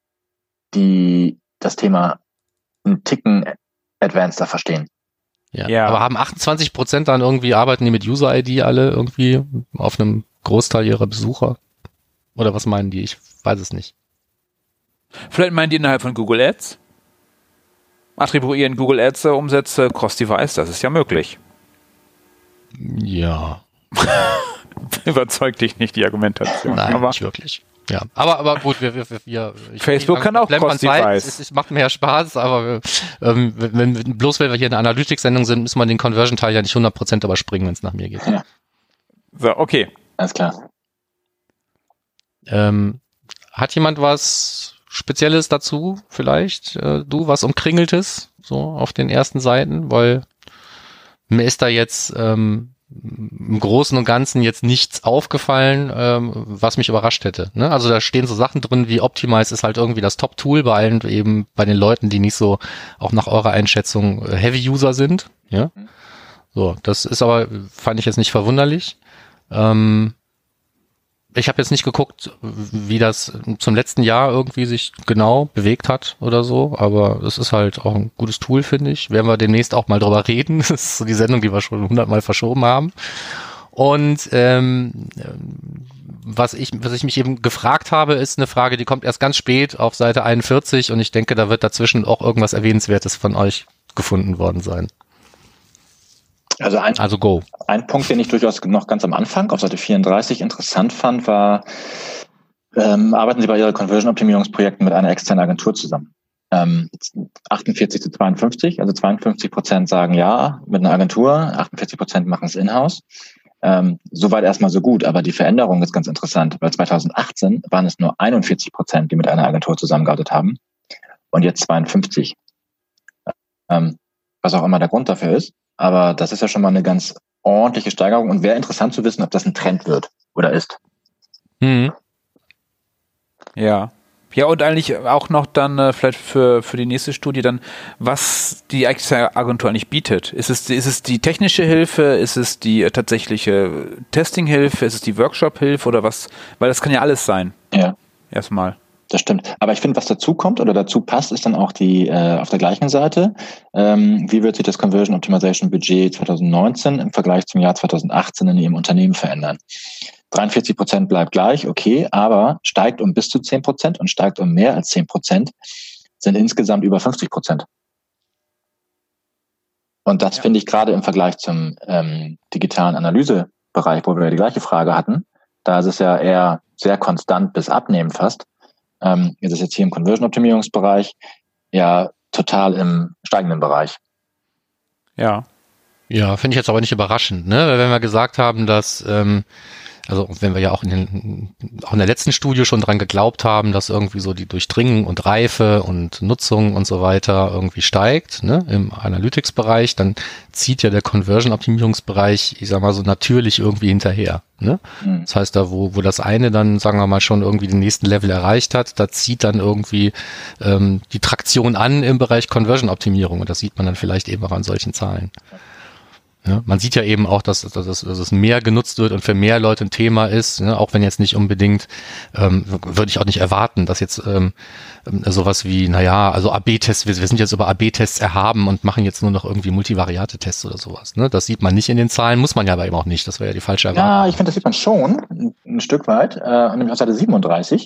[SPEAKER 4] die das Thema einen Ticken advanceder verstehen.
[SPEAKER 2] Ja. Aber haben 28% dann irgendwie, arbeiten die mit User-ID alle irgendwie auf einem Großteil ihrer Besucher? Oder was meinen die? Ich weiß es nicht.
[SPEAKER 5] Vielleicht meinen die innerhalb von Google Ads? Attribuieren Google Ads Umsätze Cross-Device? Das ist ja möglich.
[SPEAKER 2] Ja.
[SPEAKER 5] Überzeugt dich nicht die Argumentation.
[SPEAKER 2] Nein, nicht wirklich. Ja, aber gut,
[SPEAKER 5] Facebook kann auch Cross-Device.
[SPEAKER 2] Es macht mehr Spaß, aber wenn wir hier in einer Analytics-Sendung sind, müssen wir den Conversion-Teil ja nicht 100% überspringen, wenn es nach mir geht.
[SPEAKER 4] Ja.
[SPEAKER 5] So, okay.
[SPEAKER 4] Alles klar.
[SPEAKER 2] Hat jemand was Spezielles dazu vielleicht? Du, was Umkringeltes, so auf den ersten Seiten? Weil mir ist da jetzt im Großen und Ganzen jetzt nichts aufgefallen, was mich überrascht hätte. Ne? Also da stehen so Sachen drin wie Optimize ist halt irgendwie das Top-Tool bei allen, eben bei den Leuten, die nicht so auch nach eurer Einschätzung Heavy-User sind. Ja, so, das ist aber, fand ich jetzt nicht verwunderlich. Ich habe jetzt nicht geguckt, wie das zum letzten Jahr irgendwie sich genau bewegt hat oder so, aber es ist halt auch ein gutes Tool, finde ich. Werden wir demnächst auch mal drüber reden. Das ist so die Sendung, die wir schon 100-mal verschoben haben. Und was ich mich eben gefragt habe, ist eine Frage, die kommt erst ganz spät auf Seite 41 und ich denke, da wird dazwischen auch irgendwas Erwähnenswertes von euch gefunden worden sein.
[SPEAKER 4] Also go. Ein Punkt, den ich durchaus noch ganz am Anfang auf Seite 34 interessant fand, war, arbeiten Sie bei Ihren Conversion-Optimierungsprojekten mit einer externen Agentur zusammen? 48 zu 52, also 52% sagen ja mit einer Agentur, 48% machen es in-house. Soweit erstmal so gut, aber die Veränderung ist ganz interessant, weil 2018 waren es nur 41%, die mit einer Agentur zusammengearbeitet haben und jetzt 52. Was auch immer der Grund dafür ist. Aber das ist ja schon mal eine ganz ordentliche Steigerung und wäre interessant zu wissen, ob das ein Trend wird oder ist.
[SPEAKER 5] Mhm. Ja. Ja, und eigentlich auch noch dann vielleicht für die nächste Studie dann, was die Agentur eigentlich bietet. Ist es die technische Hilfe? Ist es die tatsächliche Testing-Hilfe? Ist es die Workshop-Hilfe oder was? Weil das kann ja alles sein.
[SPEAKER 4] Ja.
[SPEAKER 5] Erstmal.
[SPEAKER 4] Das stimmt. Aber ich finde, was dazu kommt oder dazu passt, ist dann auch die auf der gleichen Seite. Wie wird sich das Conversion Optimization Budget 2019 im Vergleich zum Jahr 2018 in Ihrem Unternehmen verändern? 43% bleibt gleich, okay, aber steigt um bis zu 10% und steigt um mehr als 10%, sind insgesamt über 50%. Und das finde ich gerade im Vergleich zum digitalen Analysebereich, wo wir die gleiche Frage hatten, da ist es ja eher sehr konstant bis abnehmend fast. Ist es jetzt hier im Conversion-Optimierungsbereich ja total im steigenden Bereich.
[SPEAKER 2] Ja. Ja, finde ich jetzt aber nicht überraschend, ne? Weil wenn wir gesagt haben, dass also wenn wir ja auch in der letzten Studie schon dran geglaubt haben, dass irgendwie so die Durchdringung und Reife und Nutzung und so weiter irgendwie steigt, ne, im Analytics-Bereich, dann zieht ja der Conversion-Optimierungsbereich, ich sag mal so natürlich irgendwie hinterher, ne? Das heißt, da wo das eine dann, sagen wir mal, schon irgendwie den nächsten Level erreicht hat, da zieht dann irgendwie die Traktion an im Bereich Conversion-Optimierung und das sieht man dann vielleicht eben auch an solchen Zahlen. Ja, man sieht ja eben auch, dass es mehr genutzt wird und für mehr Leute ein Thema ist, ne? Auch wenn jetzt nicht unbedingt, würde ich auch nicht erwarten, dass jetzt sowas wie, also AB-Tests, wir sind jetzt über AB-Tests erhaben und machen jetzt nur noch irgendwie Multivariate-Tests oder sowas. Ne? Das sieht man nicht in den Zahlen, muss man ja aber eben auch nicht, das wäre ja die falsche Erwartung.
[SPEAKER 4] Ja, ich finde, das sieht man schon ein Stück weit, nämlich auf Seite 37.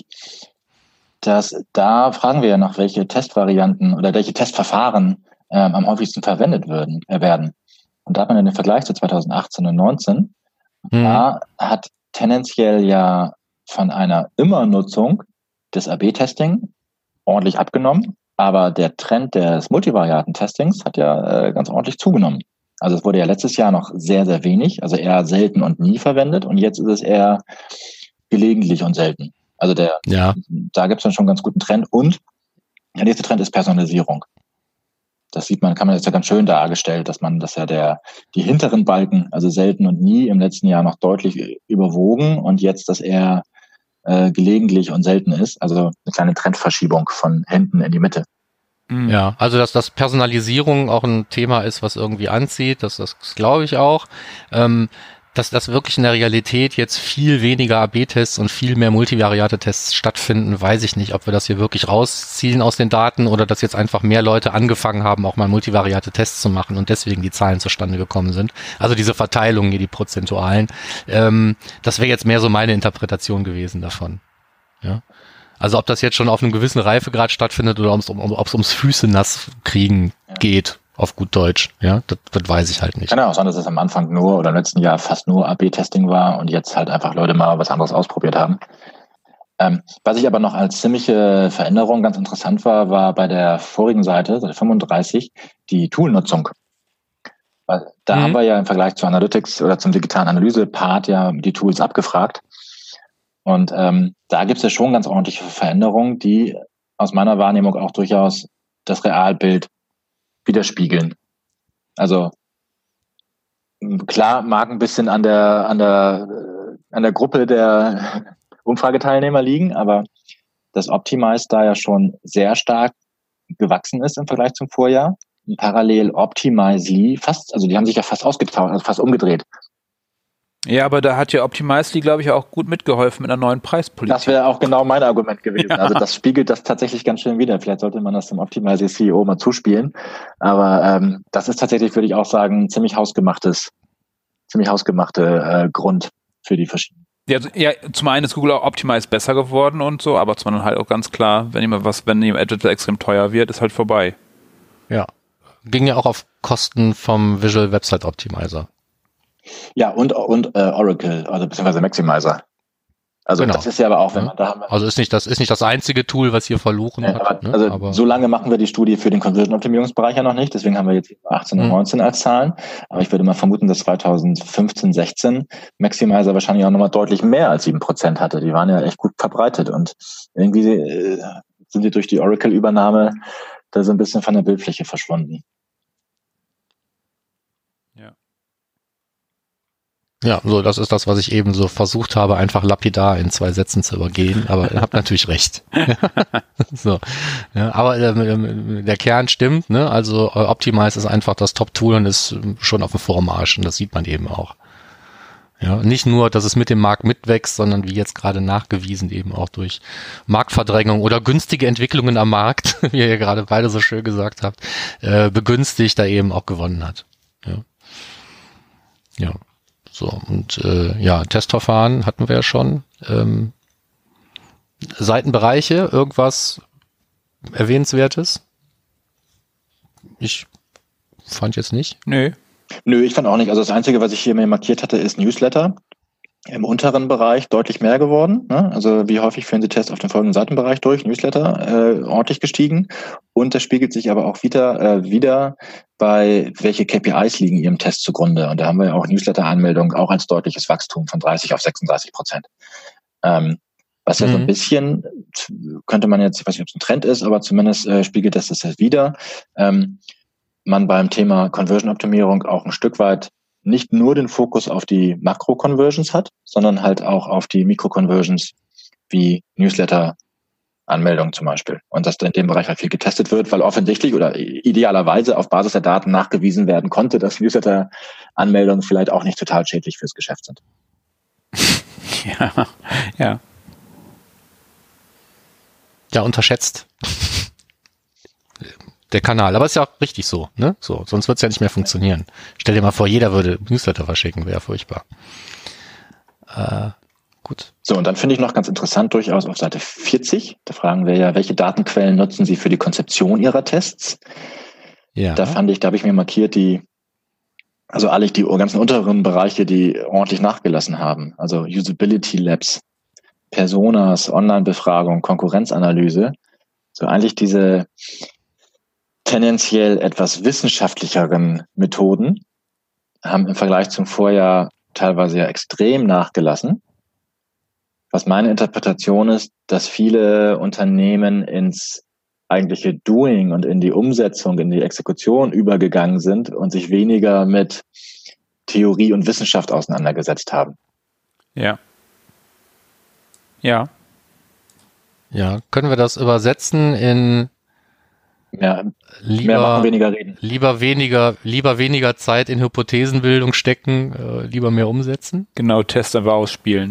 [SPEAKER 4] Da fragen wir ja nach, welche Testvarianten oder welche Testverfahren am häufigsten verwendet werden. Und da hat man den Vergleich zu 2018 und 2019, da hat tendenziell ja von einer Immernutzung des AB-Testing ordentlich abgenommen, aber der Trend des Multivariaten-Testings hat ja ganz ordentlich zugenommen. Also es wurde ja letztes Jahr noch sehr, sehr wenig, also eher selten und nie verwendet und jetzt ist es eher gelegentlich und selten. Also da gibt es dann schon einen ganz guten Trend und der nächste Trend ist Personalisierung. Das sieht man, kann man jetzt ja ganz schön dargestellt, dass die hinteren Balken, also selten und nie, im letzten Jahr noch deutlich überwogen und jetzt das eher gelegentlich und selten ist. Also eine kleine Trendverschiebung von hinten in die Mitte.
[SPEAKER 2] Ja, also dass Personalisierung auch ein Thema ist, was irgendwie anzieht, das glaube ich auch. Dass wirklich in der Realität jetzt viel weniger AB-Tests und viel mehr Multivariate-Tests stattfinden, weiß ich nicht, ob wir das hier wirklich rausziehen aus den Daten oder dass jetzt einfach mehr Leute angefangen haben, auch mal Multivariate-Tests zu machen und deswegen die Zahlen zustande gekommen sind. Also diese Verteilungen hier, die prozentualen, das wäre jetzt mehr so meine Interpretation gewesen davon. Ja. Also ob das jetzt schon auf einem gewissen Reifegrad stattfindet oder ob es ums Füße nass kriegen geht. Auf gut Deutsch, ja, das weiß ich halt nicht.
[SPEAKER 4] Kann ja auch sein, dass es am Anfang nur oder im letzten Jahr fast nur AB-Testing war und jetzt halt einfach Leute mal was anderes ausprobiert haben. Was ich aber noch als ziemliche Veränderung ganz interessant war bei der vorigen Seite 35, die Toolnutzung. Da haben wir ja im Vergleich zu Analytics oder zum digitalen Analyse-Part ja die Tools abgefragt. Und da gibt es ja schon ganz ordentliche Veränderungen, die aus meiner Wahrnehmung auch durchaus das Realbild widerspiegeln. Also klar mag ein bisschen an der Gruppe der Umfrageteilnehmer liegen, aber das Optimize da ja schon sehr stark gewachsen ist im Vergleich zum Vorjahr. Und parallel Optimizely die haben sich ja fast ausgetauscht, also fast umgedreht.
[SPEAKER 5] Ja, aber da hat ja Optimizely, glaube ich, auch gut mitgeholfen mit einer neuen Preispolitik. Das
[SPEAKER 4] wäre auch genau mein Argument gewesen. Ja. Also das spiegelt das tatsächlich ganz schön wider. Vielleicht sollte man das dem Optimizely CEO mal zuspielen. Aber das ist tatsächlich, würde ich auch sagen, ziemlich hausgemachte Grund für die verschiedenen.
[SPEAKER 5] Ja, zum einen ist Google auch Optimize besser geworden und so, aber zum anderen halt auch ganz klar, wenn jemand Editor extrem teuer wird, ist halt vorbei.
[SPEAKER 2] Ja, ging ja auch auf Kosten vom Visual Website Optimizer.
[SPEAKER 4] Ja, und Oracle, also beziehungsweise Maximizer. Also genau. Das ist ja aber auch, wenn man da haben.
[SPEAKER 2] Also ist nicht das einzige Tool, was hier verloren hat.
[SPEAKER 4] Aber so lange machen wir die Studie für den Conversion-Optimierungsbereich ja noch nicht, deswegen haben wir jetzt 18 und 19 als Zahlen. Aber ich würde mal vermuten, dass 2015, 16 Maximizer wahrscheinlich auch nochmal deutlich mehr als 7% hatte. Die waren ja echt gut verbreitet und irgendwie sind die durch die Oracle-Übernahme da so ein bisschen von der Bildfläche verschwunden.
[SPEAKER 2] Ja, so, das ist das, was ich eben so versucht habe, einfach lapidar in 2 Sätzen zu übergehen, aber ihr habt natürlich recht. So, ja, aber der Kern stimmt, ne? Also Optimize ist einfach das Top-Tool und ist schon auf dem Vormarsch und das sieht man eben auch. Ja, nicht nur, dass es mit dem Markt mitwächst, sondern wie jetzt gerade nachgewiesen eben auch durch Marktverdrängung oder günstige Entwicklungen am Markt, wie ihr ja gerade beide so schön gesagt habt, begünstigt, da eben auch gewonnen hat. Ja. So, und Testverfahren hatten wir ja schon. Seitenbereiche, irgendwas Erwähnenswertes? Ich fand jetzt nicht.
[SPEAKER 4] Nö, ich fand auch nicht. Also das Einzige, was ich hier mir markiert hatte, ist Newsletter. Im unteren Bereich deutlich mehr geworden. Ne? Also wie häufig führen Sie Tests auf den folgenden Seitenbereich durch? Newsletter ordentlich gestiegen. Und das spiegelt sich aber auch wieder bei welche KPIs liegen Ihrem Test zugrunde. Und da haben wir ja auch Newsletter-Anmeldungen auch als deutliches Wachstum von 30 auf 36%. Was ja so ein bisschen, könnte man jetzt, ich weiß nicht, ob es ein Trend ist, aber zumindest spiegelt das wieder. Man beim Thema Conversion-Optimierung auch ein Stück weit nicht nur den Fokus auf die Makro-Conversions hat, sondern halt auch auf die Mikro-Conversions wie Newsletter-Anmeldungen zum Beispiel. Und dass in dem Bereich halt viel getestet wird, weil offensichtlich oder idealerweise auf Basis der Daten nachgewiesen werden konnte, dass Newsletter-Anmeldungen vielleicht auch nicht total schädlich fürs Geschäft sind.
[SPEAKER 5] Ja.
[SPEAKER 2] Ja, unterschätzt. Der Kanal, aber ist ja auch richtig so, ne? So, sonst wird es ja nicht mehr funktionieren. Stell dir mal vor, jeder würde Newsletter verschicken, wäre furchtbar. Gut.
[SPEAKER 4] So, und dann finde ich noch ganz interessant durchaus auf Seite 40, da fragen wir ja, welche Datenquellen nutzen Sie für die Konzeption Ihrer Tests? Ja. Da habe ich mir markiert, die ganzen unteren Bereiche, die ordentlich nachgelassen haben. Also Usability Labs, Personas, Online-Befragung, Konkurrenzanalyse. So eigentlich diese tendenziell etwas wissenschaftlicheren Methoden haben im Vergleich zum Vorjahr teilweise ja extrem nachgelassen. Was meine Interpretation ist, dass viele Unternehmen ins eigentliche Doing und in die Umsetzung, in die Exekution übergegangen sind und sich weniger mit Theorie und Wissenschaft auseinandergesetzt haben.
[SPEAKER 5] Ja.
[SPEAKER 2] Ja, können wir das übersetzen in
[SPEAKER 4] mehr machen, weniger reden.
[SPEAKER 2] Lieber weniger Zeit in Hypothesenbildung stecken, lieber mehr umsetzen?
[SPEAKER 5] Genau, Test einfach ausspielen.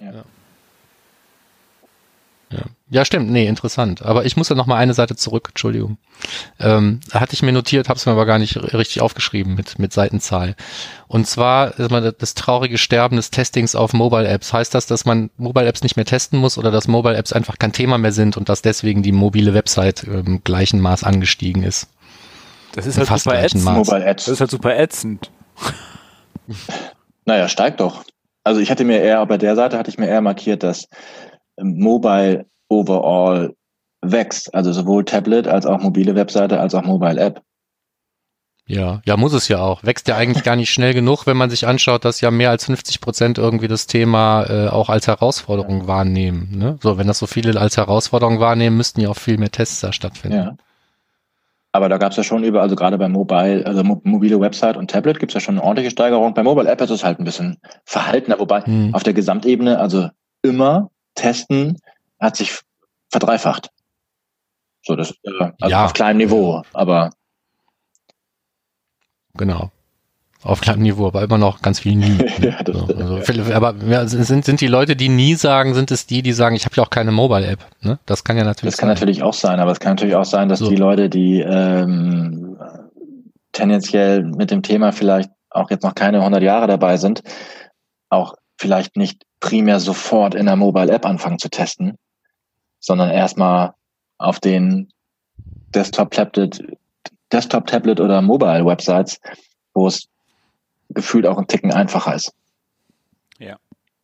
[SPEAKER 2] Ja, stimmt. Nee, interessant. Aber ich muss ja noch mal eine Seite zurück. Entschuldigung. Hatte ich mir notiert, habe es mir aber gar nicht richtig aufgeschrieben mit Seitenzahl. Und zwar das traurige Sterben des Testings auf Mobile-Apps. Heißt das, dass man Mobile-Apps nicht mehr testen muss oder dass Mobile-Apps einfach kein Thema mehr sind und dass deswegen die mobile Website im gleichen Maß angestiegen ist?
[SPEAKER 5] Das ist halt super ätzend.
[SPEAKER 4] Mobile-Apps.
[SPEAKER 5] Das ist halt super ätzend.
[SPEAKER 4] Naja, steigt doch. Also bei der Seite hatte ich mir eher markiert, dass Mobile overall wächst, also sowohl Tablet als auch mobile Webseite als auch Mobile App.
[SPEAKER 2] Ja, muss es ja auch. Wächst ja eigentlich gar nicht schnell genug, wenn man sich anschaut, dass ja mehr als 50% irgendwie das Thema auch als Herausforderung wahrnehmen. Ne? So, wenn das so viele als Herausforderung wahrnehmen, müssten ja auch viel mehr Tests da stattfinden.
[SPEAKER 4] Ja. Aber da gab es ja schon also gerade bei mobile Website und Tablet gibt es ja schon eine ordentliche Steigerung. Bei Mobile App ist es halt ein bisschen verhaltener, wobei auf der Gesamtebene, also immer testen, hat sich verdreifacht. So, das auf kleinem Niveau, aber
[SPEAKER 2] genau. Auf kleinem Niveau, aber immer noch ganz viel nie. Aber sind die Leute, die nie sagen, sind es die sagen, ich habe ja auch keine Mobile-App. Ne? Das kann ja natürlich sein.
[SPEAKER 4] Das kann natürlich auch sein, aber es kann natürlich auch sein, dass die Leute, die tendenziell mit dem Thema vielleicht auch jetzt noch keine 100 Jahre dabei sind, auch vielleicht nicht primär sofort in der Mobile-App anfangen zu testen, sondern erstmal auf den Desktop-Tablet oder Mobile-Websites, wo es gefühlt auch ein Ticken einfacher ist.
[SPEAKER 5] Ja.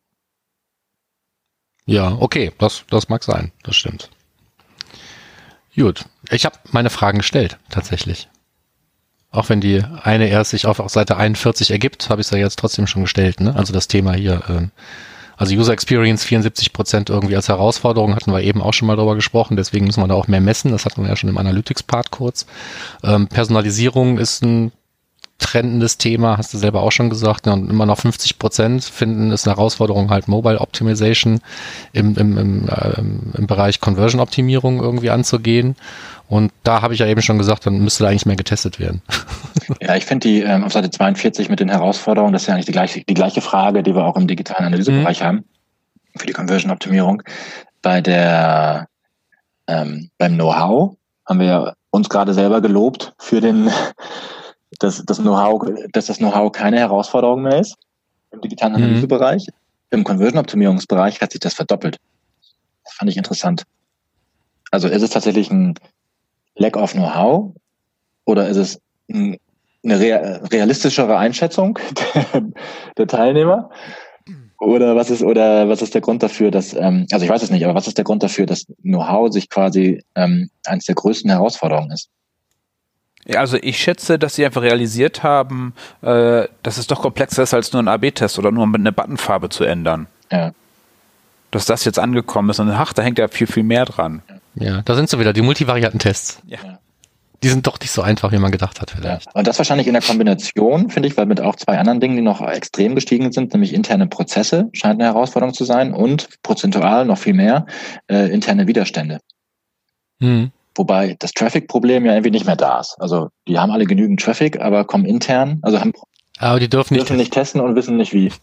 [SPEAKER 2] Ja, okay, das mag sein, das stimmt. Gut, ich habe meine Fragen gestellt, tatsächlich. Auch wenn die eine erst sich auf Seite 41 ergibt, habe ich es ja jetzt trotzdem schon gestellt. Ne? Also das Thema hier, also User Experience 74% irgendwie als Herausforderung, hatten wir eben auch schon mal drüber gesprochen, deswegen müssen wir da auch mehr messen, das hatten wir ja schon im Analytics-Part kurz. Personalisierung ist ein trendendes Thema, hast du selber auch schon gesagt, ja, und immer noch 50% finden es eine Herausforderung, halt Mobile Optimization im Bereich Conversion-Optimierung irgendwie anzugehen. Und da habe ich ja eben schon gesagt, dann müsste da eigentlich mehr getestet werden.
[SPEAKER 4] Ja, ich finde die auf Seite 42 mit den Herausforderungen, das ist ja eigentlich die gleiche Frage, die wir auch im digitalen Analysebereich haben, für die Conversion-Optimierung. Beim Know-how haben wir ja uns gerade selber gelobt für dass das Know-how keine Herausforderung mehr ist im digitalen Analysebereich. Im Conversion-Optimierungsbereich hat sich das verdoppelt. Das fand ich interessant. Also ist es tatsächlich ein Lack of Know-how oder ist es eine realistischere Einschätzung der Teilnehmer? Oder was ist der Grund dafür, dass, also ich weiß es nicht, aber was ist der Grund dafür, dass Know-how sich quasi eines der größten Herausforderungen ist?
[SPEAKER 5] Ja, also ich schätze, dass sie einfach realisiert haben, dass es doch komplexer ist, als nur ein AB-Test oder nur eine Buttonfarbe zu ändern.
[SPEAKER 4] Ja.
[SPEAKER 5] Dass das jetzt angekommen ist und da hängt ja viel, viel mehr dran.
[SPEAKER 2] Ja, da sind sie wieder, die Multivarianten-Tests.
[SPEAKER 5] Ja.
[SPEAKER 2] Die sind doch nicht so einfach, wie man gedacht hat vielleicht.
[SPEAKER 4] Ja. Und das wahrscheinlich in der Kombination, finde ich, weil mit auch zwei anderen Dingen, die noch extrem gestiegen sind, nämlich interne Prozesse, scheint eine Herausforderung zu sein und prozentual noch viel mehr interne Widerstände. Wobei das Traffic-Problem ja irgendwie nicht mehr da ist. Also die haben alle genügend Traffic, aber kommen intern, also
[SPEAKER 2] aber die dürfen
[SPEAKER 4] nicht testen und wissen nicht wie.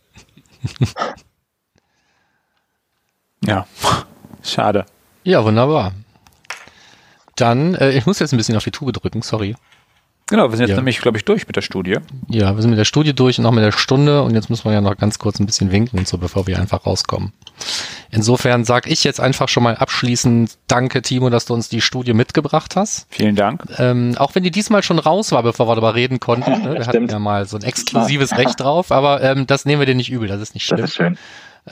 [SPEAKER 5] Ja, schade.
[SPEAKER 2] Ja, wunderbar. Dann, ich muss jetzt ein bisschen auf die Tube drücken, sorry.
[SPEAKER 5] Genau, wir sind jetzt nämlich, glaube ich, durch mit der Studie.
[SPEAKER 2] Ja, wir sind mit der Studie durch und auch mit der Stunde und jetzt müssen wir ja noch ganz kurz ein bisschen winken und so, bevor wir einfach rauskommen. Insofern sage ich jetzt einfach schon mal abschließend danke, Timo, dass du uns die Studie mitgebracht hast.
[SPEAKER 5] Vielen Dank.
[SPEAKER 2] Auch wenn die diesmal schon raus war, bevor wir darüber reden konnten. Ne? Wir hatten ja mal so ein exklusives Recht drauf, aber das nehmen wir dir nicht übel, das ist nicht schlimm.
[SPEAKER 4] Das ist schön.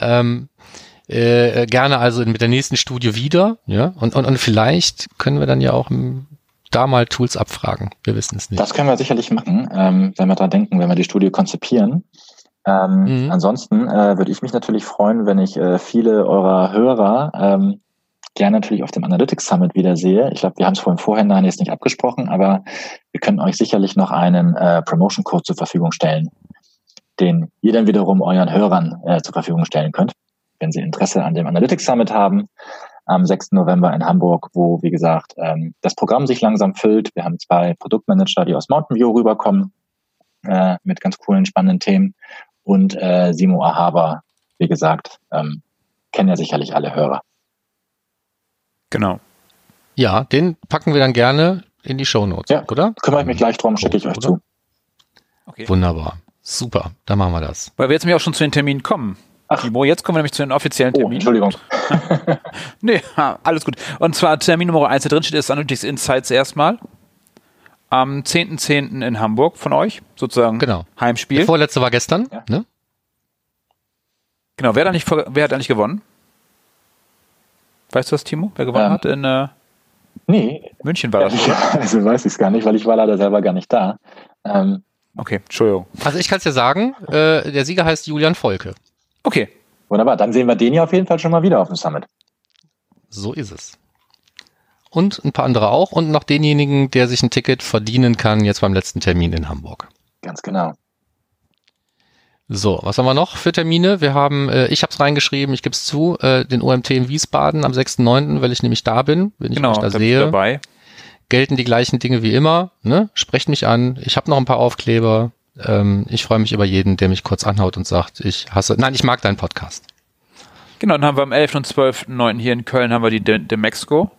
[SPEAKER 2] Gerne also mit der nächsten Studie wieder, ja, und vielleicht können wir dann ja auch da mal Tools abfragen. Wir wissen es nicht.
[SPEAKER 4] Das können wir sicherlich machen, wenn wir dran denken, wenn wir die Studie konzipieren. Ansonsten würde ich mich natürlich freuen, wenn ich viele eurer Hörer gerne natürlich auf dem Analytics Summit wieder sehe. Ich glaube, wir haben es vorhin jetzt nicht abgesprochen, aber wir können euch sicherlich noch einen Promotion Code zur Verfügung stellen, den ihr dann wiederum euren Hörern zur Verfügung stellen könnt, wenn sie Interesse an dem Analytics Summit haben, am 6. November in Hamburg, wo, wie gesagt, das Programm sich langsam füllt. Wir haben 2 Produktmanager, die aus Mountain View rüberkommen, mit ganz coolen, spannenden Themen. Und Simo Ahaba, wie gesagt, kennen ja sicherlich alle Hörer.
[SPEAKER 5] Genau.
[SPEAKER 2] Ja, den packen wir dann gerne in die Shownotes,
[SPEAKER 4] ja,
[SPEAKER 2] oder?
[SPEAKER 4] Kümmere ich mich gleich drum, schicke ich euch zu.
[SPEAKER 2] Okay. Wunderbar. Super, dann machen wir das.
[SPEAKER 5] Weil wir jetzt nämlich auch schon zu den Terminen kommen. Timo, jetzt kommen wir nämlich zu den offiziellen Terminen.
[SPEAKER 4] Entschuldigung.
[SPEAKER 5] Nee, alles gut. Und zwar Termin Nummer 1, der drin steht, ist Analytics Insights erstmal. Am 10.10. in Hamburg von euch, sozusagen Heimspiel.
[SPEAKER 2] Der vorletzte war gestern, ne?
[SPEAKER 5] Genau, wer hat eigentlich gewonnen? Weißt du das, Timo? Wer gewonnen hat?
[SPEAKER 4] Nee.
[SPEAKER 5] München war das,
[SPEAKER 4] oder? Also weiß ich es gar nicht, weil ich war leider selber gar nicht da.
[SPEAKER 5] Okay, Entschuldigung.
[SPEAKER 2] Also ich kann es dir sagen, der Sieger heißt Julian Volke.
[SPEAKER 5] Okay.
[SPEAKER 4] Wunderbar, dann sehen wir den ja auf jeden Fall schon mal wieder auf dem Summit.
[SPEAKER 2] So ist es. Und ein paar andere auch und noch denjenigen, der sich ein Ticket verdienen kann, jetzt beim letzten Termin in Hamburg.
[SPEAKER 4] Ganz genau.
[SPEAKER 2] So, was haben wir noch für Termine? Wir haben, ich habe es reingeschrieben, ich gebe es zu, den OMT in Wiesbaden am 6.9., weil ich nämlich da bin, wenn ich mich da sehe.
[SPEAKER 5] Dabei.
[SPEAKER 2] Gelten die gleichen Dinge wie immer, ne? Sprecht mich an, ich habe noch ein paar Aufkleber. Ich freue mich über jeden, der mich kurz anhaut und sagt, ich mag deinen Podcast.
[SPEAKER 5] Genau, dann haben wir am 11. und 12.9. hier in Köln haben wir die Demexco.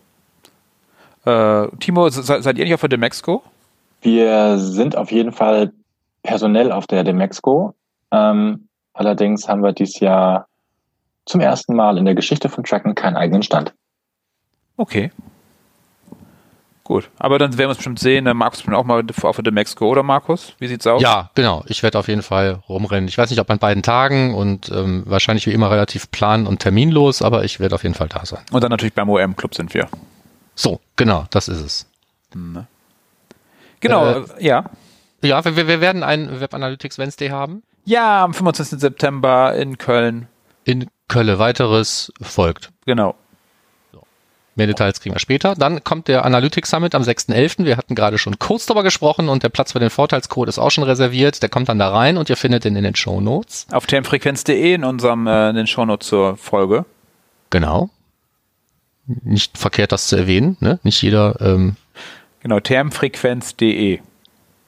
[SPEAKER 5] Timo, seid ihr nicht auf der Demexco?
[SPEAKER 4] Wir sind auf jeden Fall personell auf der Demexco. Allerdings haben wir dieses Jahr zum ersten Mal in der Geschichte von Tracken keinen eigenen Stand.
[SPEAKER 5] Okay. Gut, aber dann werden wir uns bestimmt sehen. Markus bin auch mal auf der Demexco, oder Markus? Wie sieht's aus?
[SPEAKER 2] Ja, genau. Ich werde auf jeden Fall rumrennen. Ich weiß nicht, ob an beiden Tagen und wahrscheinlich wie immer relativ plan- und terminlos, aber ich werde auf jeden Fall da sein.
[SPEAKER 5] Und dann natürlich beim OM-Club sind wir.
[SPEAKER 2] So, genau, das ist es.
[SPEAKER 5] Genau, ja.
[SPEAKER 2] Ja, wir werden einen Web Analytics Wednesday haben.
[SPEAKER 5] Ja, am 25. September in Köln.
[SPEAKER 2] In Köln. Weiteres folgt.
[SPEAKER 5] Genau.
[SPEAKER 2] Mehr Details kriegen wir später. Dann kommt der Analytics Summit am 6.11. Wir hatten gerade schon kurz darüber gesprochen und der Platz für den Vorteilscode ist auch schon reserviert. Der kommt dann da rein und ihr findet den in den Shownotes.
[SPEAKER 5] Auf termfrequenz.de in den Shownotes zur Folge.
[SPEAKER 2] Genau. Nicht verkehrt, das zu erwähnen, ne? Nicht jeder.
[SPEAKER 5] Genau, termfrequenz.de.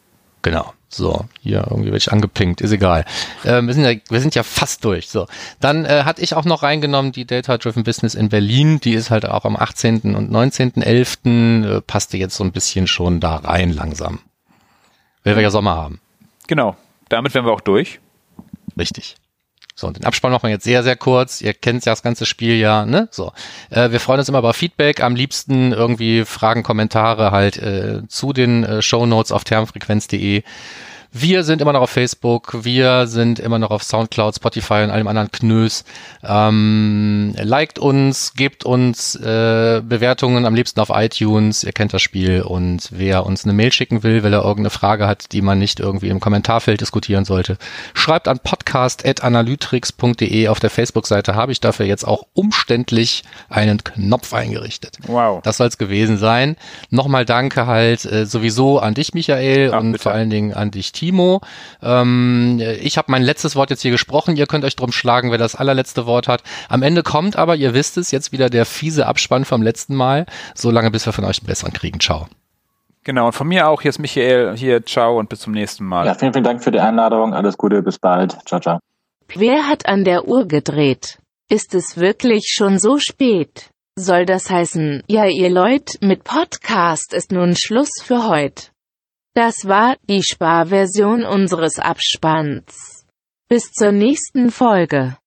[SPEAKER 2] Genau. So, hier irgendwie werde ich angepinkt, ist egal. Wir sind ja fast durch. So, dann hatte ich auch noch reingenommen die Data-Driven Business in Berlin. Die ist halt auch am 18. und 19.11. Passte jetzt so ein bisschen schon da rein langsam. Weil wir ja Sommer haben.
[SPEAKER 5] Genau, damit wären wir auch durch.
[SPEAKER 2] Richtig. So, und den Abspann machen wir jetzt sehr, sehr kurz. Ihr kennt ja das ganze Spiel ja, ne? So. Wir freuen uns immer über Feedback. Am liebsten irgendwie Fragen, Kommentare halt zu den Shownotes auf termfrequenz.de. Wir sind immer noch auf Facebook, wir sind immer noch auf Soundcloud, Spotify und allem anderen Knös. Liked uns, gebt uns Bewertungen, am liebsten auf iTunes, ihr kennt das Spiel. Und wer uns eine Mail schicken will, weil er irgendeine Frage hat, die man nicht irgendwie im Kommentarfeld diskutieren sollte, schreibt an podcast@analytrix.de. Auf der Facebook-Seite habe ich dafür jetzt auch umständlich einen Knopf eingerichtet.
[SPEAKER 5] Wow.
[SPEAKER 2] Das soll es gewesen sein. Nochmal danke halt sowieso an dich, Michael, und
[SPEAKER 5] bitte.
[SPEAKER 2] vor allen Dingen an dich, Timo. Ich habe mein letztes Wort jetzt hier gesprochen. Ihr könnt euch drum schlagen, wer das allerletzte Wort hat. Am Ende kommt aber, ihr wisst es, jetzt wieder der fiese Abspann vom letzten Mal. So lange, bis wir von euch einen besseren kriegen. Ciao.
[SPEAKER 5] Genau, und von mir auch. Hier ist Michael. Hier, ciao und bis zum nächsten Mal.
[SPEAKER 4] Ja, vielen, vielen Dank für die Einladung. Alles Gute, bis bald. Ciao, ciao.
[SPEAKER 6] Wer hat an der Uhr gedreht? Ist es wirklich schon so spät? Soll das heißen, ja ihr Leute, mit Podcast ist nun Schluss für heute. Das war die Sparversion unseres Abspanns. Bis zur nächsten Folge.